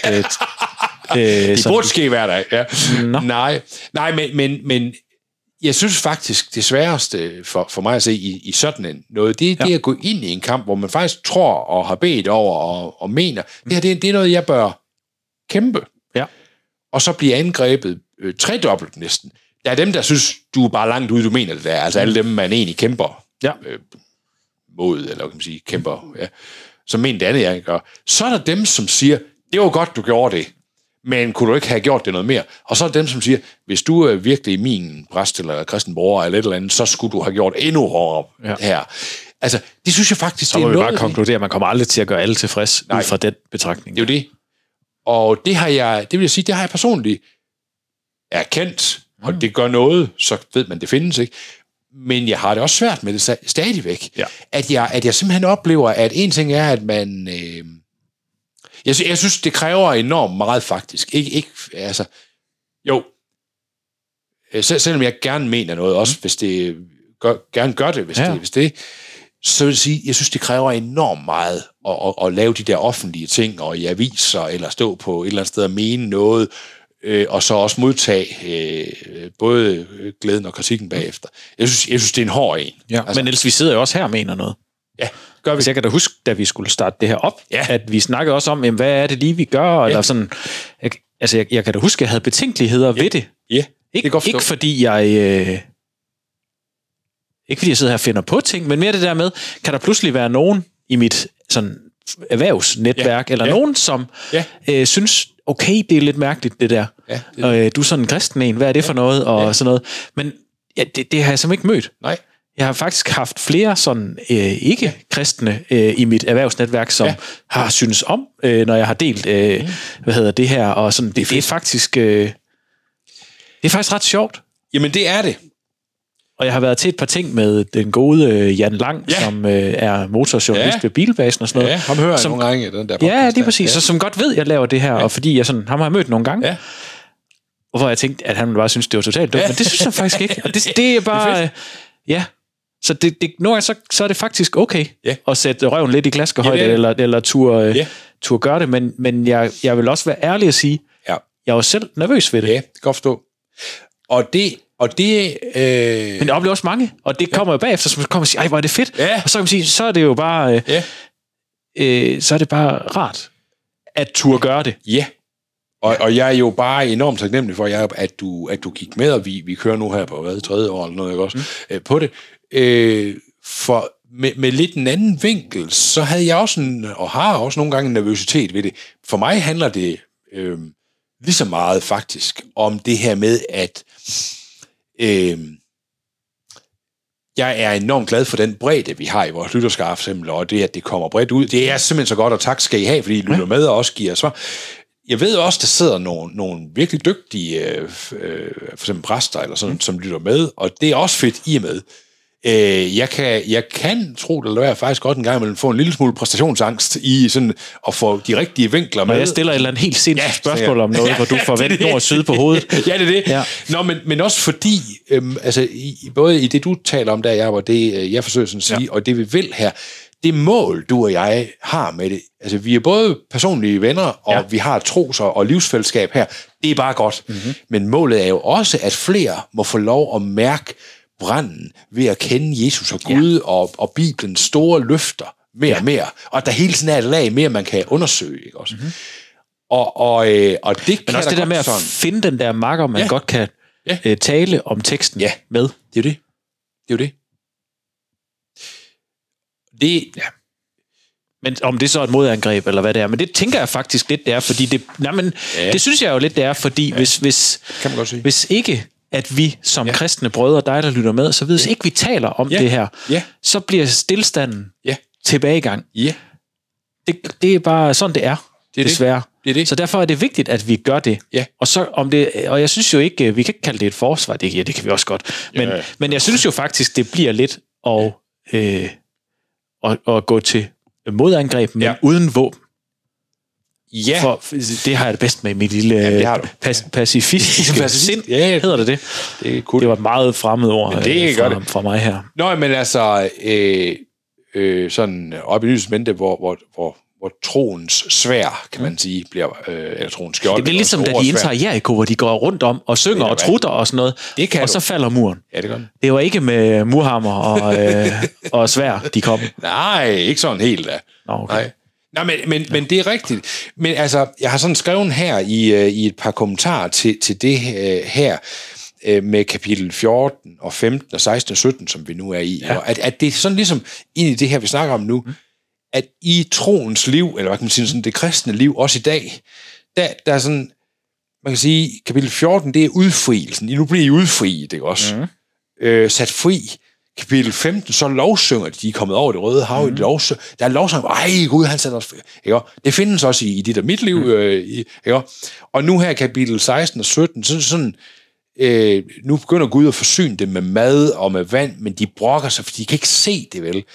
det burde ske hver dag, ja. No. Nej, men jeg synes faktisk, det sværeste for mig at se i sådan noget, det er at gå ind i en kamp, hvor man faktisk tror og har bedt over og mener, det er noget, jeg bør kæmpe. Ja. Og så bliver angrebet tredobbelt næsten. Der er dem, der synes, du er bare langt ude, du mener det der. Altså alle dem, man egentlig kæmper mod, eller kan man sige, kæmper, som mener det andet, jeg gør. Så er der dem, som siger, det var godt, du gjorde det, men kunne du ikke have gjort det noget mere? Og så er der dem, som siger, hvis du er virkelig min præst eller kristen bror eller et eller andet, så skulle du have gjort endnu hårdere her. Altså, det synes jeg faktisk, så det er noget... Så må vi bare konkludere, at man kommer aldrig til at gøre alle tilfreds ud fra den betragtning. Det er jo det. Og det vil jeg sige, det har jeg personligt erkendt, og det gør noget, så ved man, det findes ikke. Men jeg har det også svært med det stadigvæk. Ja. At jeg simpelthen oplever, at en ting er, at man... Jeg synes, det kræver enormt meget, faktisk. Ikke, altså... Jo. Selvom jeg gerne mener noget, også hvis det... Gerne gør det, hvis det... Så vil jeg sige, jeg synes, det kræver enormt meget at lave de der offentlige ting, og i aviser, eller stå på et eller andet sted og mene noget, og så også modtage både glæden og kritikken bagefter. Jeg synes det er en hård en. Ja, altså, men ellers vi sidder jo også her og mener noget. Ja, gør vi. Så jeg kan da huske, da vi skulle starte det her op, at vi snakkede også om, hvad er det lige, vi gør, eller sådan. Jeg kan da huske, at jeg havde betænkeligheder ved det. Ja, ikke fordi jeg... Ikke fordi jeg sidder her og finder på ting, men mere det der med, kan der pludselig være nogen i mit sådan erhvervsnetværk, eller nogen, som synes, okay, det er lidt mærkeligt, det der. Ja, du er sådan en kristen en, hvad er det for noget, og sådan noget. Men det har jeg simpelthen ikke mødt. Nej. Jeg har faktisk haft flere sådan ikke-kristne i mit erhvervsnetværk, som har synes om, når jeg har delt, det her, og sådan, det er faktisk... det er faktisk ret sjovt. Jamen, det er det. Og jeg har været til et par ting med den gode Jan Lang, som er motorjournalist ved Bilbasen og sådan noget. Ja, ham hører jeg nogle gange i den der podcast. Ja, det er præcis. Så som godt ved, jeg laver det her, og fordi jeg sådan, ham har jeg mødt nogle gange. Ja. Og hvor jeg tænkte, at han bare synes, det var totalt dumt. Men det synes jeg faktisk ikke. Og det er bare... Så nogle gange, så er det faktisk okay at sætte røven lidt i klaskehøjde, eller turde gøre det, men jeg vil også være ærlig at sige, jeg var selv nervøs ved det. Ja, det kan godt forstå. Og det Men jeg oplever også mange, og det kommer jo bagefter, så man kommer og siger, ej, hvor er det fedt. Ja. Og så kan man sige, så er det jo bare, så er det bare rart, at turde gøre det. Ja. Og jeg er jo bare enormt taknemmelig for, at du gik med, og vi kører nu her på 3. år, eller noget, ikke også, på det. For med lidt en anden vinkel, så havde jeg også og har også nogle gange en nervøsitet ved det. For mig handler det lige så meget faktisk om det her med, at jeg er enormt glad for den bredde, vi har i vores lytterskare, for eksempel, og det, at det kommer bredt ud. Det er simpelthen så godt, og tak skal I have, fordi I lytter med og også giver svar. Jeg ved også, der sidder nogle virkelig dygtige, for eksempel præster, eller sådan, som lytter med, og det er også fedt, I er med. Jeg kan tro, det er faktisk godt en gang imellem få en lille smule præstationsangst i sådan at få de rigtige vinkler med. Når jeg stiller et eller andet helt sindssygt spørgsmål om noget, hvor du forventer nord og syd på hovedet. Ja, det er det. Ja. Nå, men også fordi, altså, både i det, du taler om, der og det, jeg forsøger sådan at sige, og det vi vil her, det mål, du og jeg har med det, altså vi er både personlige venner, og vi har tros- og livsfællesskab her, det er bare godt. Mm-hmm. Men målet er jo også, at flere må få lov at mærke branden ved at kende Jesus og Gud og Bibelens store løfter mere og mere. Og der hele tiden er et lag mere, man kan undersøge. Ikke også? Mm-hmm. Og det men også det der med at finde den der makker, man godt kan tale om teksten med. Det er jo det. Det er jo det. Men om det så er et modangreb, eller hvad det er. Men det tænker jeg faktisk lidt, det er, fordi det synes jeg jo lidt, det er, fordi hvis ikke at vi som kristne brødre, dig der lytter med, så hvis ikke vi taler om det her, så bliver stillstanden tilbagegang. Ja. Det er bare sådan, det er, desværre. Det. Så derfor er det vigtigt, at vi gør det. Ja. Og jeg synes jo ikke, vi kan ikke kalde det et forsvar, det kan vi også godt. Men jeg synes jo faktisk, det bliver lidt at gå til modangreb, men uden våben. Ja. For det har jeg det bedst med i mit lille pacifistiske sind. Ja, hedder det. Det er cool. Det var et meget fremmed ord fra mig her. Nå, men altså sådan op i lysets mente, hvor troens svær, kan man sige, bliver, eller troens skjold. Det er ligesom, da de indtager Jericho, hvor de går rundt om og synger og trutter og sådan noget, og så falder muren. Ja, det gør den. Det var ikke med murhammer og svær, de kom. Nej, ikke sådan helt da. Okay. Nej, men det er rigtigt. Men altså, jeg har sådan skrevet her i et par kommentarer til det her, med kapitel 14 og 15 og 16 og 17, som vi nu er i. Og at det er sådan ligesom ind i det her, vi snakker om nu, at i troens liv, eller hvad kan man sige, sådan det kristne liv, også i dag, der er sådan, man kan sige, kapitel 14, det er udfrielsen. Nu bliver I udfriet, ikke også? Sat fri. Kapitel 15, så lovsynger de er kommet over det Røde Hav. Der er lovsang, Gud, han sætter os fri. Ikke? Det findes også i dit og mit liv. Ikke? Og nu her kapitel 16 og 17, sådan nu begynder Gud at forsyne dem med mad og med vand, men de brokker sig, for de kan ikke se det, vel?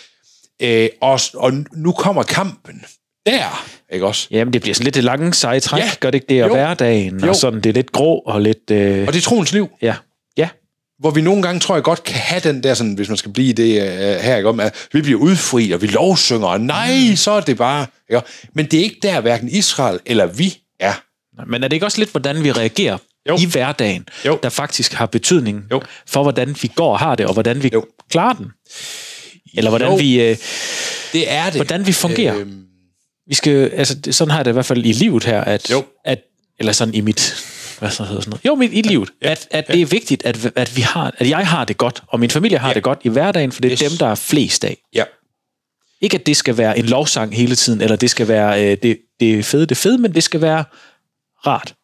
Og nu kommer kampen. Der, ikke også? Jamen, det bliver sådan lidt det lange seje træk, gør det ikke det? Og hverdagen, og sådan, det er lidt grå og lidt... Og det er troens liv. Ja. Hvor vi nogle gange, tror jeg godt, kan have den der, sådan, hvis man skal blive det her, ikke om, at vi bliver udfri, og vi lovsynger, og nej, så er det bare... Ikke? Men det er ikke der, hverken Israel eller vi er. Men er det ikke også lidt, hvordan vi reagerer i hverdagen, der faktisk har betydning for, hvordan vi går og har det, og hvordan vi klarer den? Eller hvordan vi... det er det. Hvordan vi fungerer. Vi skal... Altså, sådan har jeg det i hvert fald i livet her, at eller sådan i mit... Hvad så hedder sådan noget? Jo, i livet. At det er vigtigt, at jeg har det godt, og min familie har det godt i hverdagen, for det er dem, der er flest af. Ja. Ikke, at det skal være en lovsang hele tiden, eller det skal være det fede, men det skal være rart.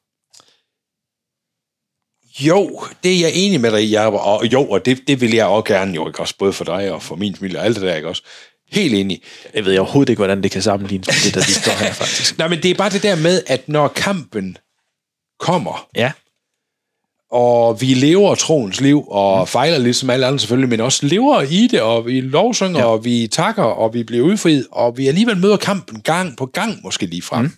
Jo, det er jeg enig med dig i, og det vil jeg også gerne, jo, ikke også, både for dig og for min familie og alt det der, ikke også? Helt enig. Jeg ved overhovedet ikke, hvordan det kan sammenlignes med det, der vi står her, faktisk. Nej, men det er bare det der med, at når kampen kommer, og vi lever troens liv, og fejler ligesom alle andre selvfølgelig, men også lever i det, og vi lovsynger, og vi takker, og vi bliver udfriet, og vi alligevel møder kampen gang på gang, måske lige frem.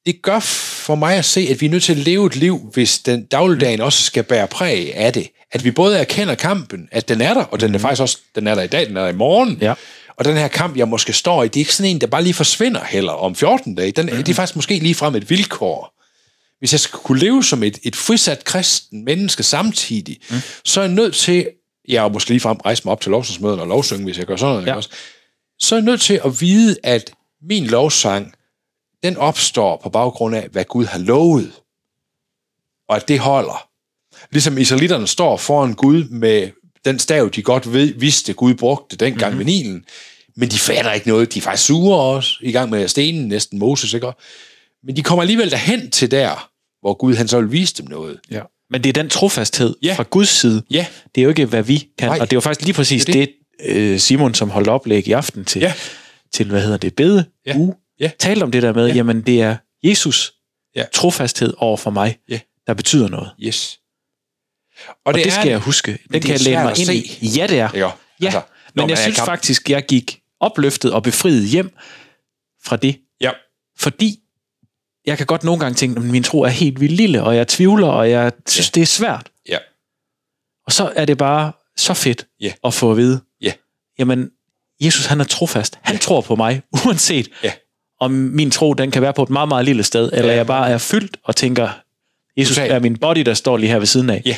det gør for mig at se, at vi er nødt til at leve et liv, hvis den dagligdagen også skal bære præg af det. At vi både erkender kampen, at den er der, og den er faktisk også, den er der i dag, den er der i morgen. Ja. Og den her kamp, jeg måske står i, det er ikke sådan en, der bare lige forsvinder heller om 14 dage. Det er faktisk måske lige frem et vilkår. Hvis jeg skal kunne leve som et frisat kristen menneske samtidig, så er jeg nødt til, og måske lige frem rejse mig op til lovsangsmøden og lovsynge, hvis jeg gør sådan noget, også, så er jeg nødt til at vide, at min lovsang, den opstår på baggrund af, hvad Gud har lovet, og at det holder. Ligesom israelitterne står foran Gud med den stav, de godt vidste, Gud brugte dengang ved Nilen, men de fatter ikke noget. De er faktisk sure også, i gang med stenen, næsten Moses, ikke? Men de kommer alligevel derhen til der, hvor Gud han så vil vise dem noget. Ja. Men det er den trofasthed fra Guds side. Ja. Det er jo ikke, hvad vi kan. Nej. Og det er jo faktisk lige præcis det Simon, som holdt oplæg i aften til bede uge, talte om det der med, jamen det er Jesus trofasthed over for mig, der betyder noget. Yes. Og det skal jeg huske. Den kan jeg læne mig ind i. Ja, det er. Ja. Altså, men jeg synes faktisk, jeg gik opløftet og befriet hjem fra det. Ja. Fordi jeg kan godt nogle gange tænke, at min tro er helt vildt lille, og jeg tvivler, og jeg synes, det er svært. Ja. Og så er det bare så fedt at få at vide, jamen, Jesus han er trofast. Han tror på mig, uanset om min tro, den kan være på et meget, meget lille sted, eller jeg bare er fyldt og tænker, Jesus er min body, der står lige her ved siden af. Ja.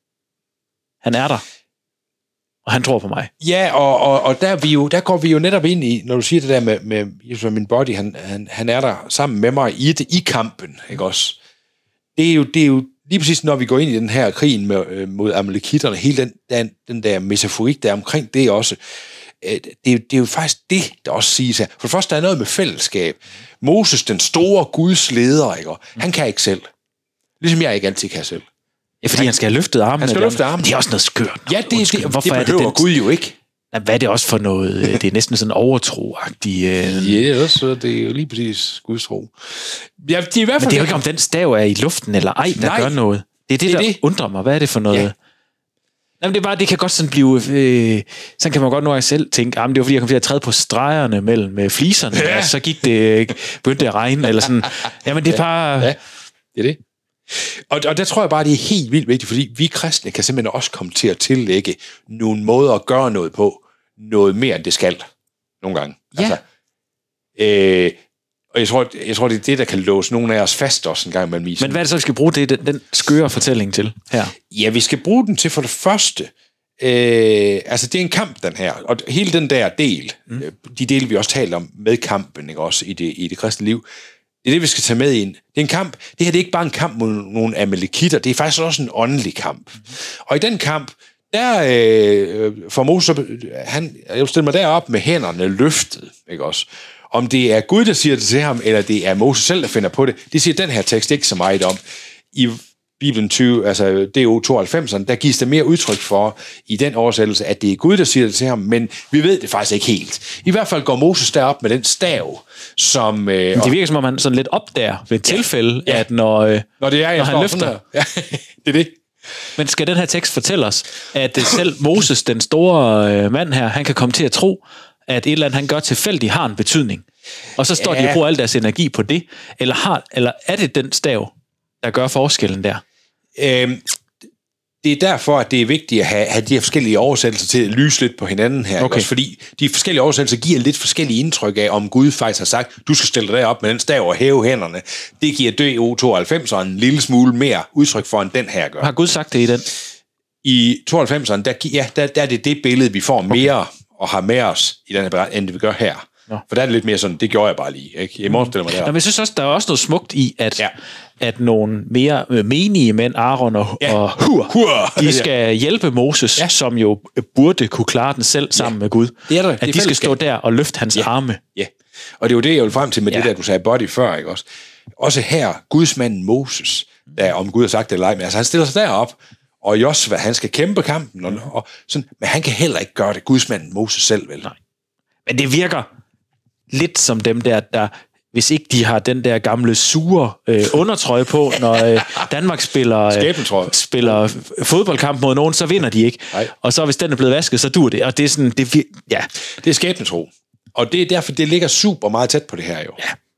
Han er der. Og han tror på mig. Ja, og der går vi jo netop ind i, når du siger det der med Jesus, min body, han er der sammen med mig i kampen, ikke også? Det er jo lige præcis, når vi går ind i den her krigen mod amalekitterne, hele den der metaforik, der omkring det også, det er jo faktisk det, der også siges her. For det første, der er noget med fællesskab. Moses, den store Guds leder, ikke? Han kan ikke selv. Ligesom jeg ikke altid kan selv. Ja, fordi han skal have løftet armen. Han skal løfte armen. Det er også noget skørt. Ja, det behøver Gud jo ikke. Hvad er det også for noget? Det er næsten sådan overtro-agtigt. Det er jo lige præcis Guds tro. Ja, det er i hvert fald. Men det er jo ikke, om den stav er i luften eller ej, der gør noget. Det er det, der undrer mig. Hvad er det for noget? Ja. Jamen, det er bare, det kan godt sådan blive... sådan kan man godt nu selv tænke, det var fordi, jeg kom til at træde på stregerne mellem fliserne, og så begyndte det at regne, eller sådan. Jamen, det er bare... Ja, det er det. Og der tror jeg bare, det er helt vildt vigtigt, fordi vi kristne kan simpelthen også komme til at tillægge nogle måder at gøre noget på, noget mere end det skal, nogle gange. Ja. Altså, og jeg tror, det er det, der kan låse nogle af os fast også en gang med mig. Men hvad er det så, vi skal bruge den skøre fortælling til her? Ja, vi skal bruge den til for det første. Altså, det er en kamp, den her. Og hele den der del, de dele, vi også talte om med kampen, ikke, også i det kristne liv, det er det, vi skal tage med ind. Det er en kamp. Det her det er ikke bare en kamp mod nogle amalekitter. Det er faktisk også en åndelig kamp. Og i den kamp, der for Moses, jeg stiller mig derop med hænderne løftet, ikke også? Om det er Gud, der siger det til ham, eller det er Moses selv, der finder på det, det siger den her tekst ikke så meget om. I Bibelen 20, altså DO 92'eren, der gives der mere udtryk for i den oversættelse, at det er Gud, der siger det til ham, men vi ved det faktisk ikke helt. I hvert fald går Moses derop med den stav, som... det virker som om han sådan lidt opdager ved et tilfælde, at når han løfter... Ja, det er det. Men skal den her tekst fortælle os, at selv Moses, den store mand her, han kan komme til at tro, at et eller andet, han gør tilfældigt, har en betydning. Og så står de og bruger al deres energi på det. Eller er det den stav, der gør forskellen der? Det er derfor, at det er vigtigt at have de her forskellige oversættelser til at lyse lidt på hinanden her. Okay. Også fordi de forskellige oversættelser giver lidt forskellige indtryk af, om Gud faktisk har sagt, du skal stille dig op med den stav og hæve hænderne. Det giver DO 92'eren en lille smule mere udtryk for, end den her gør. Har Gud sagt det i den? I 92'eren, der er det billede, vi får mere og har med os i den her beretning, end det vi gør her. Nå. For der er det lidt mere sådan, det gjorde jeg bare lige. Ikke? I morgen stiller mig der. Men jeg synes også, der er også noget smukt i, at nogle mere menige mænd, Aaron og Hur, de skal hjælpe Moses, som jo burde kunne klare den selv sammen med Gud. Det er der. At de skal stå der og løfte hans arme. Ja, og det er jo det, jeg vil frem til med det der, du sagde body før, ikke også? Også her, gudsmanden Moses, der om Gud har sagt det eller ej, men altså han stiller sig derop, og Josva, han skal kæmpe kampen, og sådan, men han kan heller ikke gøre det, gudsmanden Moses selv, vel? Nej. Men det virker lidt som dem der hvis ikke de har den der gamle sure undertrøje på, når Danmark spiller fodboldkamp mod nogen, så vinder de ikke. Nej. Og så hvis den er blevet vasket, så dur det. Og det er sådan, det er skæbnetro. Og det er derfor, det ligger super meget tæt på det her jo. Ja.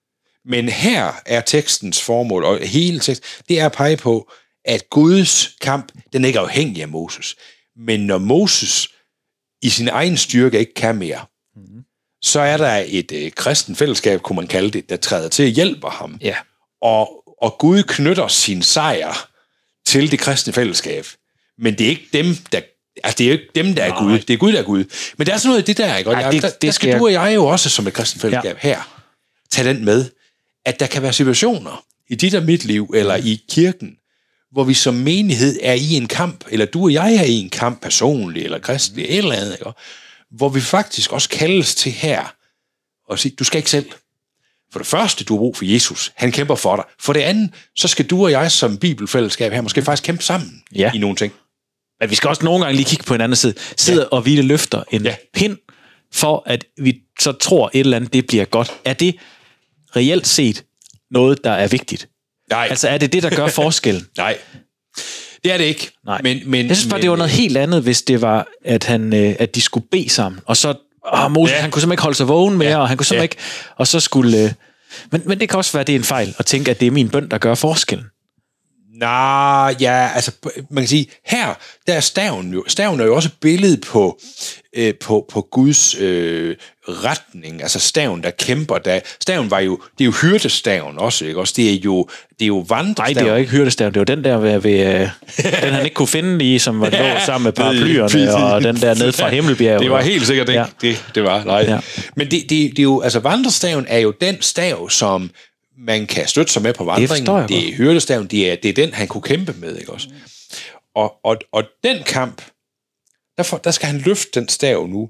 Men her er tekstens formål, og hele teksten, det er at pege på, at Guds kamp, den er ikke afhængig af Moses. Men når Moses i sin egen styrke ikke kan mere, så er der et kristen fællesskab, kunne man kalde det, der træder til at hjælpe ham. Ja. Og Gud knytter sin sejr til det kristne fællesskab. Men det er ikke dem, der... Altså, det er jo ikke dem, der er Gud. Det er Gud, der er Gud. Men der er sådan noget af det der, ikke? Og der skal du og jeg jo også, som et kristen fællesskab her, tage den med, at der kan være situationer i dit og mit liv, eller i kirken, hvor vi som menighed er i en kamp, eller du og jeg er i en kamp personligt, eller kristelig, eller andet, ikke? Hvor vi faktisk også kaldes til her, og sige, du skal ikke selv. For det første, du har brug for Jesus. Han kæmper for dig. For det andet, så skal du og jeg som bibelfællesskab her, måske faktisk kæmpe sammen i nogle ting. Men vi skal også nogle gange lige kigge på en anden side og vi løfter en pind, for at vi så tror et eller andet, det bliver godt. Er det reelt set noget, der er vigtigt? Nej. Altså er det det, der gør forskellen? Nej, det er det ikke. Nej. Men jeg synes bare, det var noget helt andet, hvis det var, at de skulle bede sammen, og så Moses, han kunne simpelthen ikke holde sig vågen mere, og han kunne simpelthen ikke, og så skulle... Men det kan også være, det er en fejl, at tænke, at det er min bøn, der gør forskellen. Nej, ja, altså, man kan sige, her, der er staven jo. Staven er jo også et billede på Guds retning, altså staven, der kæmper. Staven var jo, det er jo hyrdestaven også, ikke? Også det er jo vandrestaven. Nej, det er jo ikke hyrdestaven, det er jo den der ved den han ikke kunne finde i, som var lå sammen med paraplyerne, og den der ned fra Himmelbjerget. Det var helt sikkert ikke det var, nej. Ja. Men det er jo, altså vandrestaven er jo den stav, som man kan støtte sig med på vandringen. Det er hyrdestaven, det er den, han kunne kæmpe med, ikke også? Og den kamp, der skal han løfte den stav nu.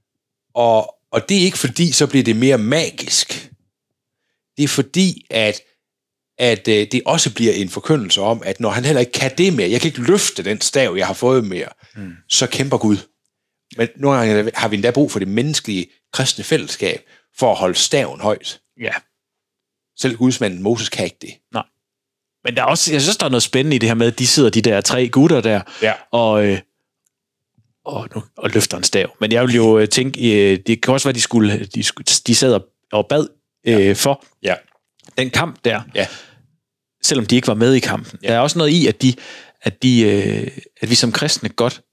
Og det er ikke fordi, så bliver det mere magisk. Det er fordi, at det også bliver en forkyndelse om, at når han heller ikke kan det mere, jeg kan ikke løfte den stav, jeg har fået mere, så kæmper Gud. Men nogle gange har vi endda brug for det menneskelige kristne fællesskab, for at holde staven højt. Ja. Selv Gudsmanden Moses kan ikke det. Nej. Men der er også, jeg synes, der er noget spændende i det her med, at de sidder, de der 3 gutter der, og løfter en stav. Men jeg vil jo tænke, det kan også være, de sad og bad for den kamp der, selvom de ikke var med i kampen. Der er også noget i, at vi som kristne godt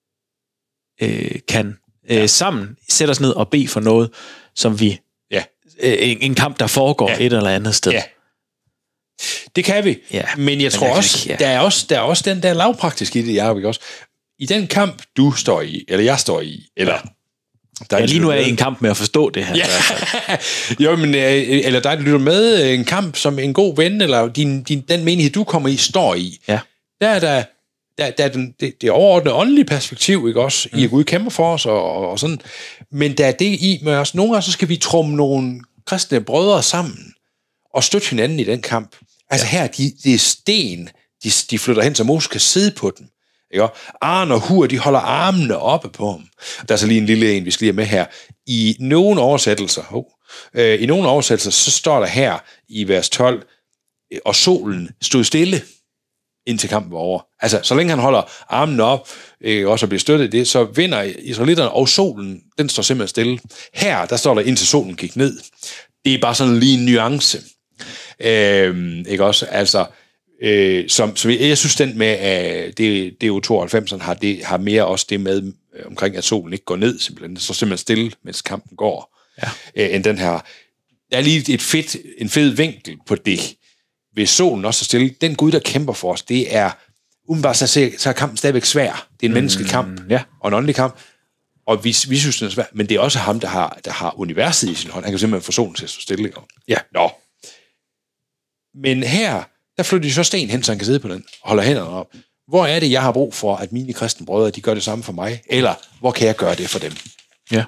kan sammen sætte os ned og bede for noget, som vi en kamp, der foregår et eller andet sted. Ja. Det kan vi. Ja. Men jeg tror også, der er også den der lavpraktisk i det, Jacob, også. I den kamp, du står i, eller jeg står i, eller... lige nu er jeg i en kamp med at forstå det her. Ja. Jo, men, eller dig, der lytter med, en kamp som en god ven, eller den menighed, du kommer i, står i. Ja. Der er det overordnede åndelige perspektiv, ikke også? I at Gud kæmper for os, og sådan. Men der er det i med os. Nogle gange, så skal vi trumme nogle kristne brødre sammen, og støtte hinanden i den kamp. Altså her, det er sten, de flytter hen, så Moses kan sidde på den. Ikke? Arne og Hur, de holder armene oppe på ham. Der er så lige en lille en, vi skal lige have med her. I nogle oversættelser, så står der her i vers 12, og solen stod stille, indtil kampen var over. Altså, så længe han holder armene op, også bliver støttet i det, så vinder israelitterne, og solen, den står simpelthen stille. Her, der står der, indtil solen gik ned. Det er bare sådan lige en nuance. Ikke også? Altså, så jeg synes, den med, det er jo 92'erne, har mere også det med, omkring at solen ikke går ned, simpelthen. Det står simpelthen stille, mens kampen går. End den her. Der er lige en fed vinkel på det. Hvis solen også er stille, den Gud, der kæmper for os, det er, umiddelbart så er kampen stadigvæk svær. Det er en menneskelig kamp, og en åndelig kamp. Og vi synes, den er svær, men det er også ham, der har universet i sin hånd. Han kan simpelthen få solen til at stå stille. Ja. Nå. Men her, der flytter de så sten hen, så han kan sidde på den, og holder hænderne op. Hvor er det, jeg har brug for, at mine kristne brødre, de gør det samme for mig? Eller, hvor kan jeg gøre det for dem? Ja.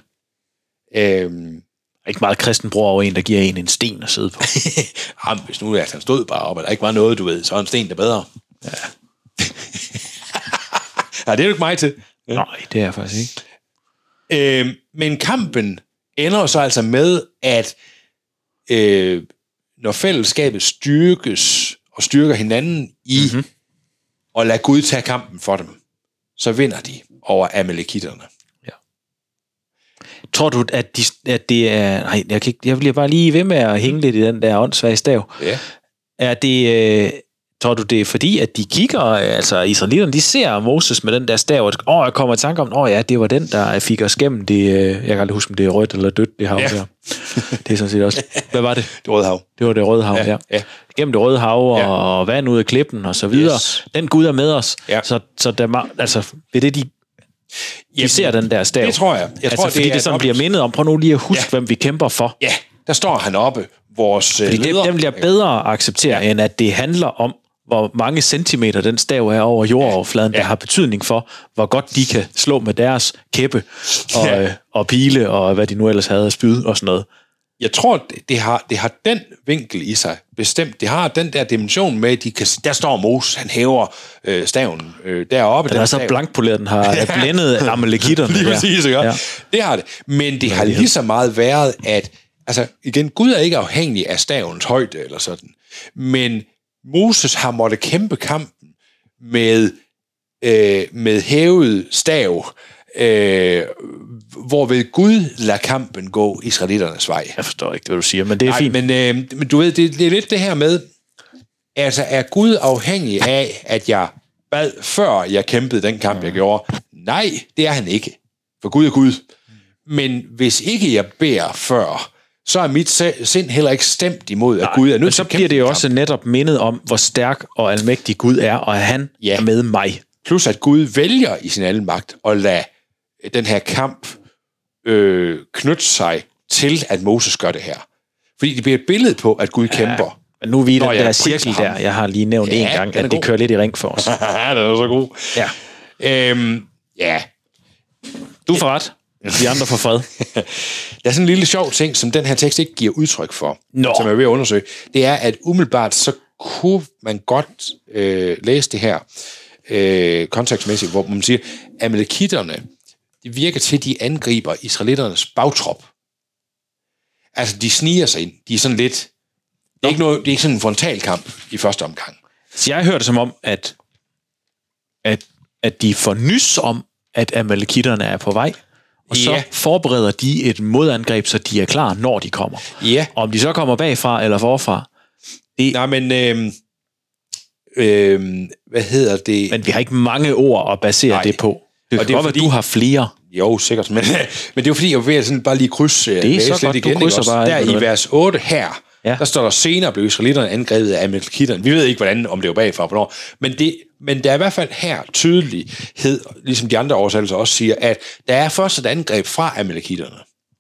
Ikke meget kristen bror over en, der giver en sten at sidde på. Jamen, hvis nu han stod bare op, og der ikke var noget, du ved, så er en sten der bedre. Ja. Ja, det er jo ikke mig til. Ja. Nej, det er jeg faktisk ikke. Men kampen ender så altså med, at når fællesskabet styrkes og styrker hinanden i og lade Gud tage kampen for dem, så vinder de over amalekitterne. Ja. Tror du, at det er... Nej, jeg bliver bare lige ved med at hænge lidt i den der åndssvage stav. Ja. Er det... Tror du, det er fordi, at de kigger, altså israelitterne, de ser Moses med den der stav, og jeg kommer i tanke om, det var den, der fik os gennem det, jeg kan aldrig huske, om det er rødt eller dødt, det hav der. Det er sådan set også. Hvad var det? Det Røde Hav. Det var det Røde Hav, ja. Gennem det Røde Hav, og vand ud af klippen, og så videre. Yes. Den Gud er med os. Ja. Så der, altså, ved det, de ser den der stav. Det tror jeg. Tror, fordi det sådan bliver mindet om, prøv nu lige at huske, hvem vi kæmper for. Ja, der står han oppe, vores leder. Den bliver bedre at acceptere, end at det handler om, hvor mange centimeter den stav er over jordoverfladen, der har betydning for, hvor godt de kan slå med deres kæppe og pile, og hvad de nu ellers havde at spyd og sådan noget. Jeg tror, det har den vinkel i sig, bestemt. Det har den der dimension med, der står Moses, han hæver staven deroppe. Den er så blankpoleret, den har blændet amalekitterne. Lige præcis, ikke? Ja. Det har det. Men det har lige så meget været, at, altså igen, Gud er ikke afhængig af stavens højde eller sådan, men Moses har måttet kæmpe kampen med hævet stav, hvorved Gud lader kampen gå israelitternes vej. Jeg forstår ikke, hvad du siger, men det er fint. Men du ved, det er lidt det her med, altså er Gud afhængig af, at jeg bad, før jeg kæmpede den kamp, jeg gjorde? Nej, det er han ikke, for Gud er Gud. Men hvis ikke jeg beder før, så er mit sind heller ikke stemt imod, at Gud er nødt til at kæmpe. Så bliver det jo også netop mindet om, hvor stærk og almægtig Gud er, og at han er med mig. Plus at Gud vælger i sin almagt at lade den her kamp knytte sig til, at Moses gør det her. Fordi det bliver et billede på, at Gud kæmper. Men nu er vi i den der cirkel der, jeg har lige nævnt en gang, at det kører lidt i ring for os. Det er så god. Ja. Du får ret. De andre får fred. Der er sådan en lille sjov ting, som den her tekst ikke giver udtryk for, som jeg er ved at undersøge. Det er, at umiddelbart så kunne man godt læse det her kontekstmæssigt, hvor man siger, at amalekitterne, det virker til, at de angriber israelitternes bagtrop. Altså, de sniger sig ind. De er sådan lidt... Det er ikke sådan en frontalkamp i første omgang. Så jeg hører det som om, at de får nys om, at amalekitterne er på vej, og så forbereder de et modangreb, så de er klar, når de kommer. Ja. Om de så kommer bagfra eller forfra. Nej, men... hvad hedder det? Men vi har ikke mange ord at basere det på. Det kan godt være, du har flere. Jo, sikkert. Men det er jo fordi, jeg vil sådan bare lige krydse det er så godt, igen, du krydser bare. Der i vers 8 her, der står der, senere blev israelitterne angrebet af amalekitterne. Vi ved ikke, hvordan, om det var bagfra, hvornår. Men der er i hvert fald her tydelighed, ligesom de andre oversættelser også siger, at der er først et angreb fra amalekitterne.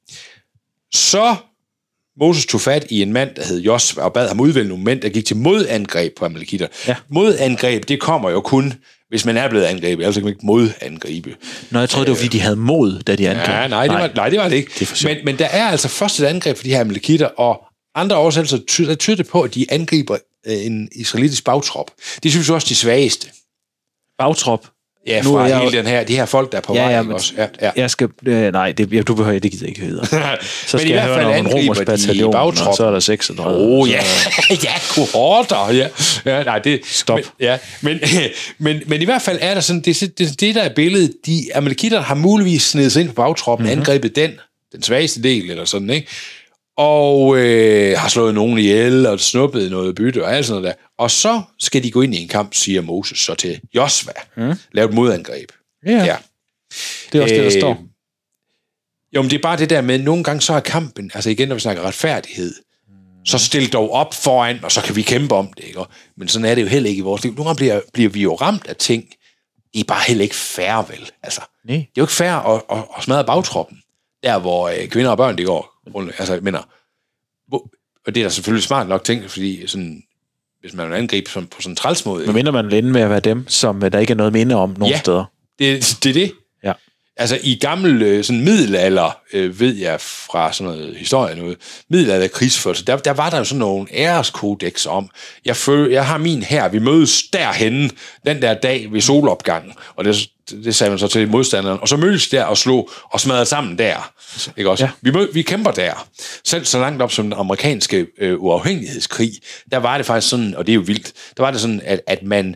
Så Moses tog fat i en mand, der hed Josva, og bad ham udvælge nogle mænd, der gik til modangreb på amalekitter. Ja. Modangreb, det kommer jo kun, hvis man er blevet angrebet, altså kan man ikke modangribe. Nå, jeg troede, det var, fordi de havde mod, da de angreb. Ja, nej, det var det ikke. Men der er altså først et angreb for de her amalekitter, og andre oversættelser tyder på, at de angriber en israelitisk bagtrop. Det synes jeg også de svageste. Bagtrop? Ja, fra hele den her, de her folk, der er på vej. Også. Ja. Jeg skal... nej, du behøver det gider ikke høre. Så skal jeg høre om en romersk bataljon, og så er der 36. Ja, kohorter. Ja, nej, det... Stop. Men i hvert fald er der sådan, det der er billedet, de amalekitter har muligvis snedet sig ind på bagtroppen, angrebet den svageste del, eller sådan, ikke? Og har slået nogen ihjel, og snuppet noget bytte, og alt sådan noget der. Og så skal de gå ind i en kamp, siger Moses så til Josva. Lave et modangreb. Ja. Det er også det, der står. Jo, men det er bare det der med, nogle gange så er kampen, altså igen, når vi snakker retfærdighed, så stil dog op foran, og så kan vi kæmpe om det, ikke? Men sådan er det jo heller ikke i vores liv. Nogle gange bliver vi jo ramt af ting, det er bare heller ikke fair, vel? Altså, det er jo ikke fair at smadre bagtroppen, der hvor kvinder og børn, de går. Altså, jeg mener, og det er da selvfølgelig smart nok ting, fordi sådan, hvis man angriber på sådan en trælsmåde... Men minder man lidt med at være dem, som der ikke er noget minde om nogle steder. Det er det. Ja. Altså i gammel sådan middelalder, ved jeg fra sådan noget historie, noget middelalder krigsførelse, der var der jo sådan nogle æreskodex om, jeg har min her, vi mødes derhenne, den der dag ved solopgangen, og det sagde man så til modstanderen, og så mødes der og slog og smadrede sammen der. Ikke også? Ja. Vi kæmper der. Selv så langt op som den amerikanske uafhængighedskrig, der var det faktisk sådan, og det er jo vildt, der var det sådan, at man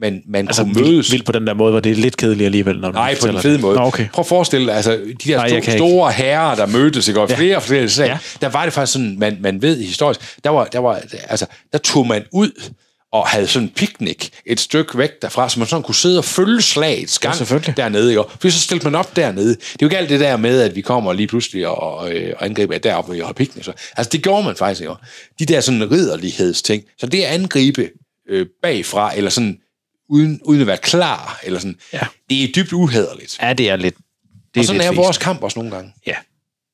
man altså, kunne mødes. Vildt på den der måde, hvor det er lidt kedeligt alligevel. Når Nej, på den fede måde. Nå, okay. Prøv at forestille dig, altså, de der store herrer, der mødtes, ikke? Og flere og flere sager, der var det faktisk sådan, man ved historisk, der tog man ud og havde sådan en picnic et stykke væk derfra, så man sådan kunne sidde og følge slagets gang dernede. Ikke? For så stillede man op dernede. Det er jo ikke alt det der med, at vi kommer lige pludselig og angriber deroppe, hvor vi har picnic. Altså det gjorde man faktisk ikke. De der sådan ridderlighedsting. Så det at angribe bagfra, eller sådan uden at være klar, eller sådan, det er dybt uhæderligt. Ja, det er lidt. Og sådan er vores kamp også nogle gange. Ja.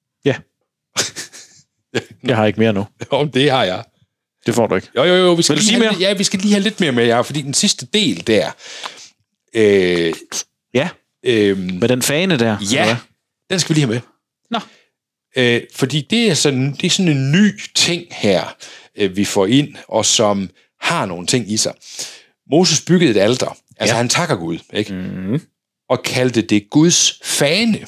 Jeg har ikke mere nu. Jo, det har jeg. Det får du ikke. Jo. Vi skal Vil du sige mere? Ja, vi skal lige have lidt mere med, fordi den sidste del der... med den fane der. Ja, den skal vi lige have med. Nå. Fordi det er sådan en ny ting her, vi får ind, og som har nogle ting i sig. Moses byggede et alter. Altså, han takker Gud, ikke? Mm-hmm. Og kaldte det Guds fane.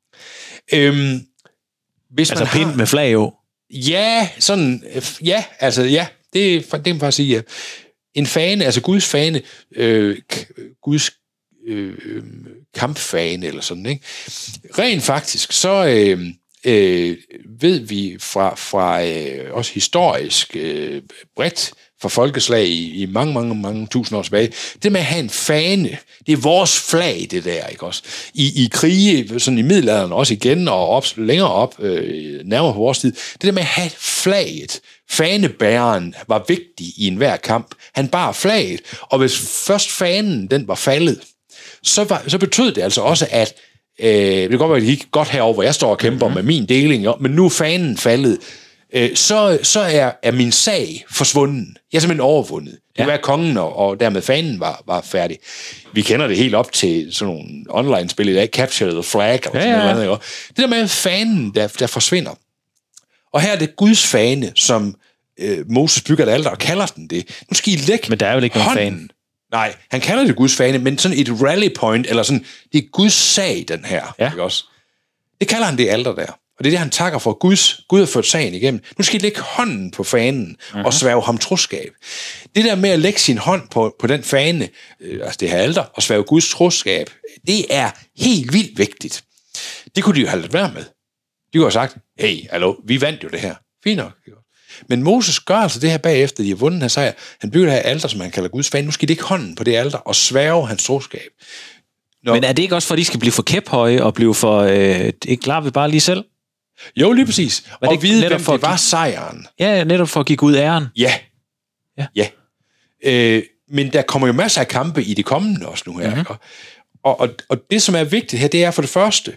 Hvis altså pint med flag jo. Ja, sådan... Ja, altså, ja. Det kan man bare sige, ja. En fane, altså Guds fane, Guds kampfane, eller sådan, ikke? Rent faktisk, så ved vi fra også historisk bredt fra folkeslag i mange tusind år tilbage, det med at have en fane, det er vores flag, det der, ikke også? I krige, sådan i middelalderen også igen, og længere op, nærmere på vores tid, det der med at have flaget, fanebæreren var vigtig i enhver kamp. Han bar flaget, og hvis først fanen, den var faldet, så betød det altså også, at det kan godt være, at det gik godt herover, hvor jeg står og kæmper med min deling, men nu er fanen faldet, så er min sag forsvunden. Jeg er simpelthen overvundet. Det kan være kongen, og dermed fanen var færdig. Vi kender det helt op til sådan nogle online-spil i dag, Capture the Flag, eller sådan noget andet. Det der med fanen, der forsvinder. Og her er det Guds fane, som Moses bygger et alter og kalder den det. Nu skal I lægge men der er jo ikke nogen fane. Nej, han kalder det Guds fane, men sådan et rally point, eller sådan, det er Guds sag, den her. Ja. Ikke også? Det kalder han det alter der. Og det er det, han takker for. Gud har ført sagen igennem. Nu skal I lægge hånden på fanen og sværge ham troskab. Det der med at lægge sin hånd på den fane, altså det her alter, og sværge Guds troskab, det er helt vildt vigtigt. Det kunne de jo have lidt være med. De kunne have sagt, hey, hallo, vi vandt jo det her. Fint nok. Men Moses gør altså det her bagefter, de har vundet den her sejr. Han bygger det her alter, som han kalder Guds fane. Nu skal de ikke hånden på det alter og sværge hans troskab. Men er det ikke også for, at de skal blive for kæphøje og blive for... ikke klarer vi bare lige selv? Jo, lige præcis. Og vide, hvem for det var sejren. Ja, netop for at give Gud æren. Ja. Men der kommer jo masser af kampe i det kommende også nu her. Mm-hmm. Og det, som er vigtigt her, det er for det første,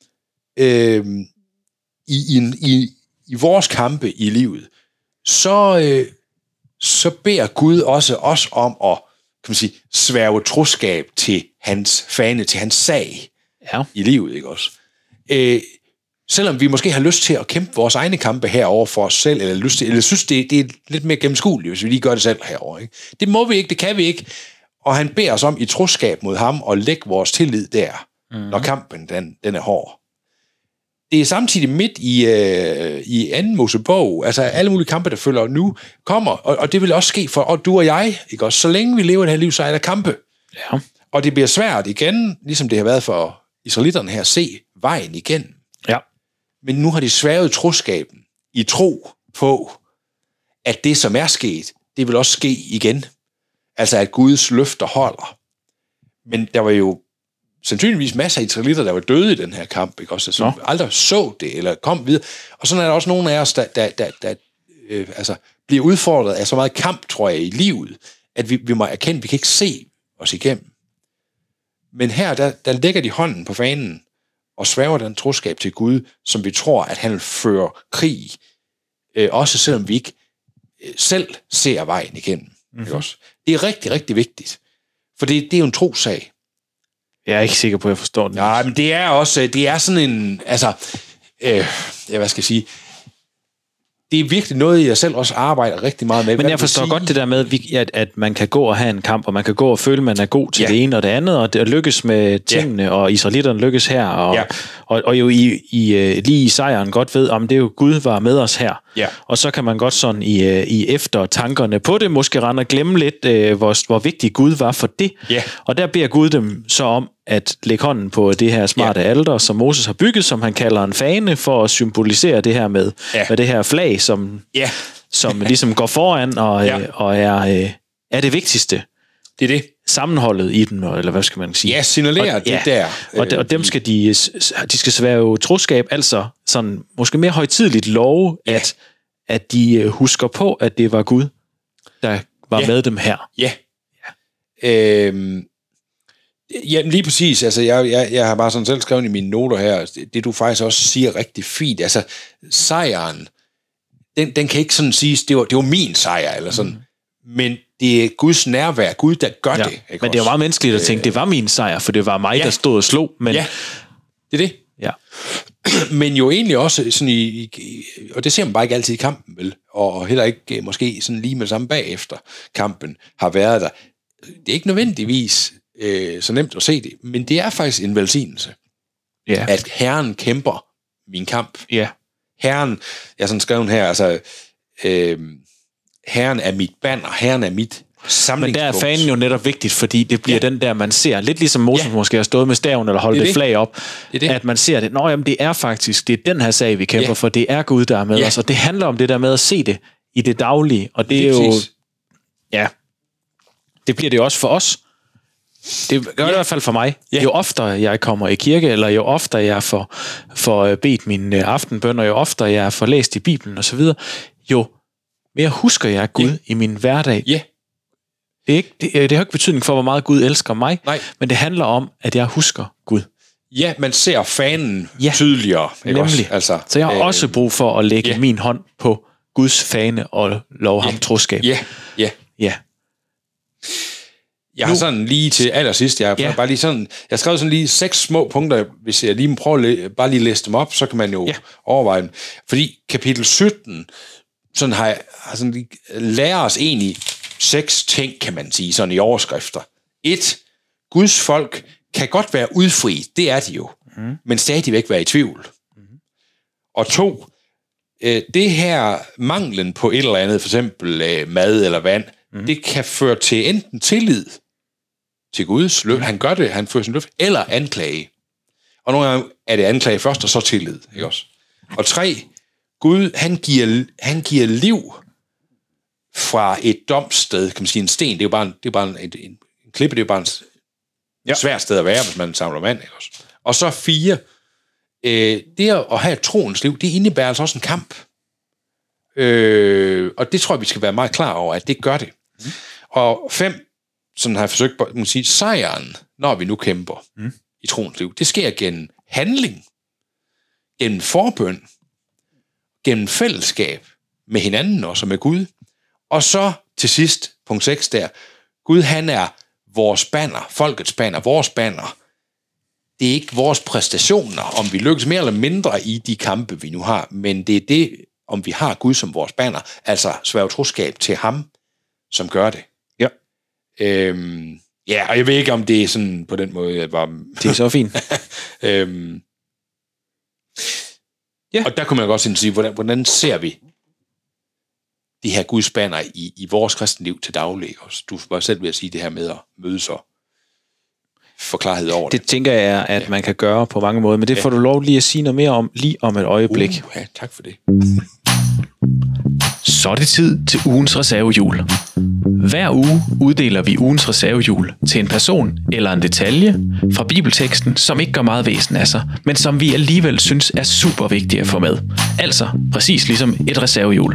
i vores kampe i livet, så beder Gud også os om at, kan man sige, sværge troskab til hans fane, til hans sag i livet, ikke også? Selvom vi måske har lyst til at kæmpe vores egne kampe herover for os selv, eller synes, det er lidt mere gennemskueligt, hvis vi lige gør det selv herover, ikke? Det må vi ikke, det kan vi ikke. Og han beder os om i troskab mod ham og lægge vores tillid der, når kampen den er hård. Det er samtidig midt i anden Mosebog, altså alle mulige kampe, der følger nu, kommer, og det vil også ske for du og jeg, ikke også? Så længe vi lever i det her liv, så er der kampe. Ja. Og det bliver svært igen, ligesom det har været for israelitterne her, at se vejen igen. Ja. Men nu har de sværget troskaben i tro på, at det, som er sket, det vil også ske igen. Altså, at Guds løfter holder. Men der var jo sandsynligvis masser af israelitter, der var døde i den her kamp, ikke også? Altså, aldrig så det, eller kom videre. Og sådan er der også nogle af os, der bliver udfordret af så meget kamp, tror jeg, i livet, at vi må erkende, at vi kan ikke se os igennem. Men her, der lægger de hånden på fanen, og sværger den troskab til Gud, som vi tror, at han vil føre krig, også selvom vi ikke selv ser vejen igennem. Ikke også? Det er rigtig, rigtig vigtigt. For det er jo en trosag. Jeg er ikke sikker på, at jeg forstår det. Nej, men det er sådan en, altså, hvad skal jeg sige, det er virkelig noget, jeg selv også arbejder rigtig meget med. Men jeg forstår godt det der med, at man kan gå og have en kamp, og man kan gå og føle, at man er god til det ene og det andet, og det lykkes med tingene, og israelitterne lykkes her, og jo lige i sejren godt ved, om det jo Gud var med os her. Ja. Og så kan man godt sådan i eftertankerne på det, måske rende og glemme lidt, hvor vigtig Gud var for det. Ja. Og der beder Gud dem så om at lægge hånden på det her smarte alter, som Moses har bygget, som han kalder en fane, for at symbolisere det her med det her flag, som ligesom går foran og er det vigtigste. Det er det. Sammenholdet i den, eller hvad skal man sige? Ja, signalerer det der. Og dem skal de skal sværge troskab, altså sådan måske mere højtideligt love, at de husker på, at det var Gud, der var med dem her. Ja. Ja, lige præcis. Altså, jeg har bare sådan selv skrevet i mine noter her, det du faktisk også siger rigtig fint. Altså, sejren, den kan ikke sådan siges, det var min sejr, eller sådan. Men det er Guds nærvær, Gud, der gør det. Ikke men det er jo meget menneskeligt at tænke, det var min sejr, for det var mig, der stod og slog. Men ja, det er det. Ja. Men jo egentlig også sådan og det ser man bare ikke altid i kampen, vel? Og heller ikke måske sådan lige med samme bagefter kampen har været der. Det er ikke nødvendigvis så nemt at se det, men det er faktisk en velsignelse, at Herren kæmper min kamp. Ja. Herren, jeg har sådan skrevet her, altså, Herren er mit banner, Herren er mit samlingspunkt. Men der er fanen jo netop vigtigt, fordi det bliver den der, man ser, lidt ligesom Moses måske har stået med staven, eller holdt et flag op, at man ser det, jamen det er faktisk, det er den her sag, vi kæmper for, det er Gud, der er med os, og det handler om det der med at se det i det daglige, og det er jo, det bliver det jo også for os. Det gør det i hvert fald for mig. Jo oftere jeg kommer i kirke, eller jo oftere jeg får bedt mine aftenbønner, jo oftere jeg får læst i Bibelen osv., jo mere husker jeg Gud i min hverdag. Det har ikke betydning for, hvor meget Gud elsker mig, men det handler om, at jeg husker Gud. Ja, man ser fanen tydeligere. Nemlig. Altså, så jeg har også brug for at lægge min hånd på Guds fane og love ham troskab. Ja. Jeg har sådan lige til allersidst, jeg har skrevet sådan lige 6 små punkter, hvis jeg lige må prøve at bare lige læse dem op, så kan man jo overveje dem. Fordi kapitel 17 sådan har sådan lige lærer os egentlig 6 ting, kan man sige, sådan i overskrifter. 1. Guds folk kan godt være udfri, det er de jo, men stadigvæk være i tvivl. Og 2. Det her manglen på et eller andet, for eksempel mad eller vand, det kan føre til enten tillid til Guds løfte, han gør det, han fører sin løfte, eller anklage. Og nogle gange er det anklage først, og så tillid, ikke også? Og 3, Gud, han giver liv fra et domsted, kan man sige, en sten, det er jo bare en klippe, det er jo bare et svært sted at være, hvis man samler vand, ikke også? Og så 4, det at have et troens liv, det indebærer altså også en kamp. Og det tror jeg, vi skal være meget klar over, at det gør det. Og 5, sådan har jeg forsøgt på, man sige, sejren, når vi nu kæmper i troens liv, det sker gennem handling, gennem forbøn, gennem fællesskab med hinanden også, med Gud. Og så til sidst, punkt 6 der, Gud han er vores banner, folkets banner, vores banner. Det er ikke vores præstationer, om vi lykkes mere eller mindre i de kampe, vi nu har, men det er det, om vi har Gud som vores banner, altså sværge troskab til ham, som gør det. Ja. Og jeg ved ikke, om det er sådan på den måde, var... Det er så fint. Og der kunne man godt sige, hvordan ser vi de her Guds banner i vores kristenliv til daglig? Du var selv ved at sige det her med at mødes og få klarhed over det. Det tænker jeg, at man kan gøre på mange måder, men det får du lov lige at sige noget mere om, lige om et øjeblik. Ja, tak for det. Så er det tid til ugens reservehjul. Hver uge uddeler vi ugens reservehjul til en person eller en detalje fra bibelteksten, som ikke gør meget væsen af sig, men som vi alligevel synes er super vigtige at få med. Altså præcis ligesom et reservehjul.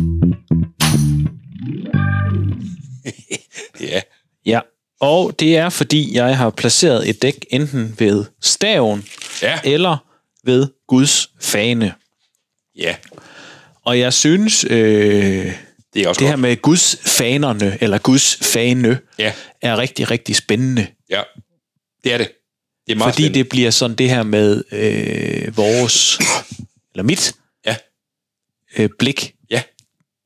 Ja, og det er fordi jeg har placeret et dæk enten ved staven eller ved Guds fane. Ja. Og jeg synes, det her med Guds fanerne, eller Guds fane, er rigtig, rigtig spændende. Ja, det er det. Det er meget fordi spændende. Det bliver sådan det her med vores, eller mit blik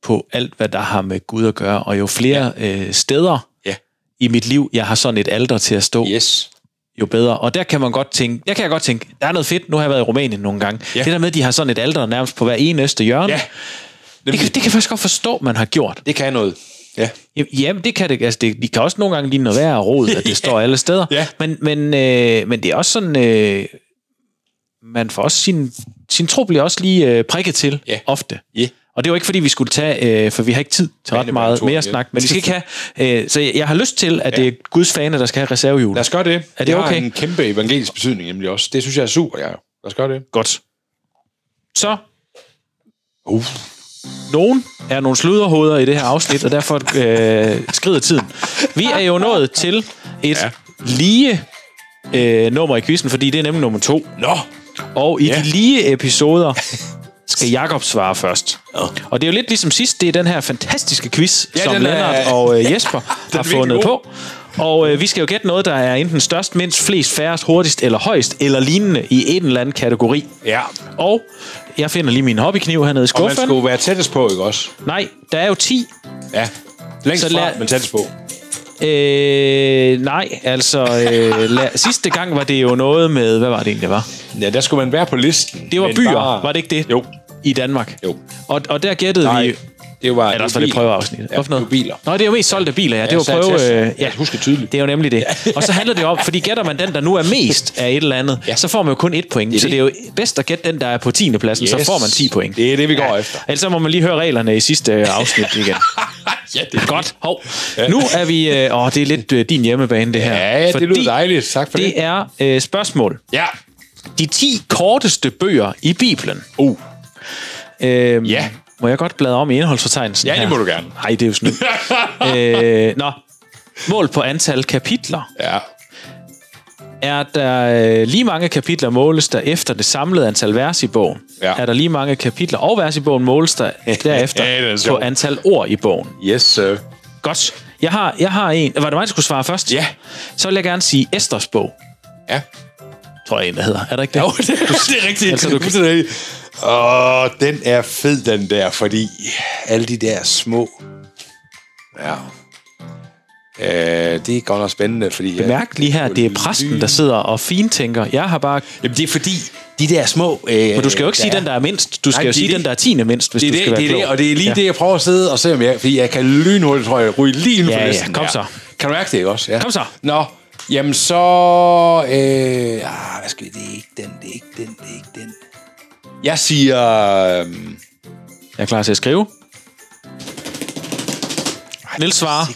på alt, hvad der har med Gud at gøre, og jo flere steder i mit liv, jeg har sådan et alter til at stå, jo bedre. Og der kan man godt tænke, der er noget fedt, nu har jeg været i Rumænien nogle gange, det der med, at de har sådan et alter nærmest på hver eneste hjørne, det kan jeg faktisk godt forstå, man har gjort. Det kan noget. Ja. Jamen, det kan det. Altså, de kan også nogle gange ligne noget værre rod, at det står alle steder. Men det er også sådan, man får også sin tro bliver også lige prikket til ofte. Og det er jo ikke, fordi vi skulle tage, for vi har ikke tid til ret meget mere snak, men vi skal ikke have... så jeg har lyst til, at det er Guds fane, der skal have reservehjul. Lad os gøre det. Er det okay? Det har en kæmpe evangelisk betydning nemlig også. Det synes jeg er super, ja. Lad os gøre det. Godt. Så... Nogen er nogle sluderhoveder i det her afsnit, og derfor skrider tiden. Vi er jo nået til et lige nummer i quizzen, fordi det er nemlig nummer 2. Og i de lige episoder skal Jakob svare først. Og det er jo lidt ligesom sidst, det er den her fantastiske quiz, som Lennart og Jesper har fundet på. Og vi skal jo gætte noget, der er enten størst, mindst, flest, færrest, hurtigst eller højst, eller lignende i en eller anden kategori. Ja. Og jeg finder lige min hobbykniv hernede i skuffen. Og man skulle være tættest på, ikke også? Nej, der er jo 10. Ja, længst fra, men tættest på. Nej, altså sidste gang var det jo noget med, hvad var det egentlig, var? Ja, der skulle man være på listen. Det var byer, var det ikke det? Jo. I Danmark? Jo. Og der gættede vi... Det var det prøveafsnit. Ja, det var biler. Nå, det er jo mest solgte biler, ja. Det var prøve... Jeg husker tydeligt. Det er jo nemlig det. Og så handler det om, fordi gætter man den, der nu er mest af et eller andet, så får man jo kun 1 point. Så det er jo bedst at gætte den, der er på 10. pladsen, så får man 10 point. Det er det, vi går efter. Ellers så må man lige høre reglerne i sidste afsnit igen. Ja, det er godt. Nu er vi... det er lidt din hjemmebane, det her. Ja, det lyder dejligt. Tak for det. Det er spørgsmål. Ja. De 10 korteste bøger i Bibelen. Ja. Må jeg godt bladre om i indholdsfortegnelsen her? Ja, det må du gerne. Nej, det er jo snyd. Mål på antal kapitler. Ja. Er der lige mange kapitler, måles der efter det samlede antal vers i bogen? Ja. Er der lige mange kapitler og vers i bogen, måles der derefter på antal ord i bogen? Yes, sir. Godt. Jeg har en... Var det mig, der skulle svare først? Ja. Så vil jeg gerne sige Esters bog. Ja. Tror jeg, der hedder. Er der ikke det? Jo, det er rigtigt. Altså, den er fed, den der, fordi alle de der små... Ja. Det er godt nok spændende, fordi... Bemærk lige her, det er præsten, der sidder og fintænker. Jeg har bare... Jamen, det er fordi, de der små... Men du skal jo ikke sige den, der er mindst. Du skal jo sige den, der er 10. mindst, hvis du skal være klog. Det, og det er lige det, jeg prøver at sidde og se, om jeg... Fordi jeg kan lynhurtigt, tror jeg, ryge lige inden for listen. Ja, kom så. Kan du mærke det, ikke også? Ja. Kom så. Nå, jamen så... hvad skal vi... Det er ikke den. Jeg siger... Jeg er klar til at skrive. Niels svarer.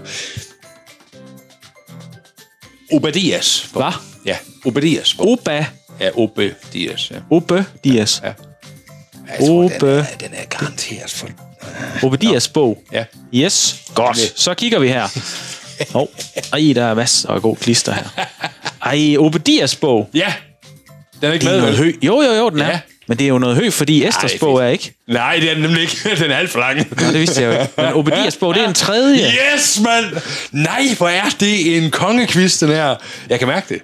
Obadias. Hvad? Ja, Obadias. Ja, Obadias. Ja. Obadias. Ja. Jeg tror, den er garanteret for... Obadias bog. Ja. Yes. Godt. Så kigger vi her. Der er masser af god klister her. Obadias bog. Ja. Den er ikke med. Noget hø. Jo, den er. Ja. Men det er jo noget hø, fordi Esters bog er ikke. Nej, det er den nemlig ikke. Den er alt for lang. Nå, det vidste jeg jo ikke. Men Obadias bog, det er en 3. Yes, mand! Nej, hvor er det en kongequiz, den her. Jeg kan mærke det.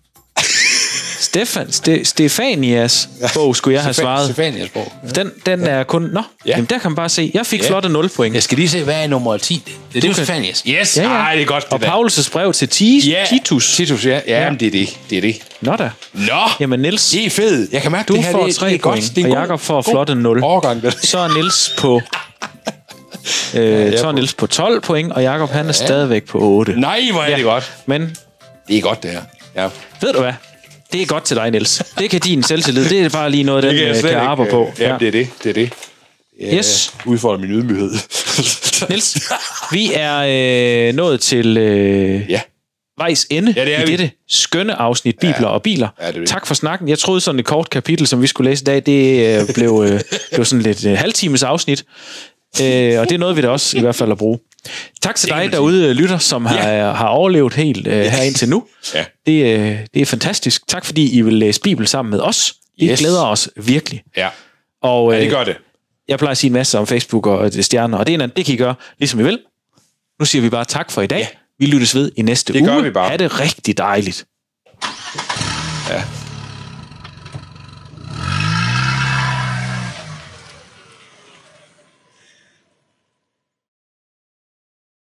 Stefanias bog skulle jeg have svaret. Stefanias bog. Den er kun... Nå, jamen der kan man bare se. Jeg fik flotte 0 point. Jeg skal lige se, hvad er nummer 10? Det er jo Stefanias. Yes, ja. Ej, det er godt. Og Paulus' brev til Titus. Titus, ja. Jamen, det er det. Nå da. Nå! Jamen, Niels... Det er fedt. Jeg kan mærke, du det her, får 3 point, og Jakob får flotte 0. Så er Niels på... så er Niels på 12 point, og Jakob han er stadigvæk på 8. Nej, hvor er det godt. Men... Det er godt, det her. Ja. Ved du hvad? Det er godt til dig, Niels. Det kan din selvtillid. Det er bare lige noget, den kan arbejde på. Ja, det er det. Yes. Udfordrer min ydmyghed. Niels, vi er nået til vejs ende i dette skønne afsnit Bibler og Biler. Ja, tak for snakken. Jeg troede sådan et kort kapitel, som vi skulle læse i dag, det blev sådan lidt halvtimes afsnit. Og det er noget, vi da også i hvert fald at bruge. Tak til dig derude, lytter, som har overlevet helt her indtil nu. Ja. Det er fantastisk. Tak fordi I vil læse Bibel sammen med os. Det glæder os virkelig. Ja, og, det gør det. Jeg plejer at sige en masse om Facebook og stjerner, og det kan I gøre, ligesom I vil. Nu siger vi bare tak for i dag. Ja. Vi lyttes ved i næste uge. Det gør vi bare. Ha' det rigtig dejligt. Ja.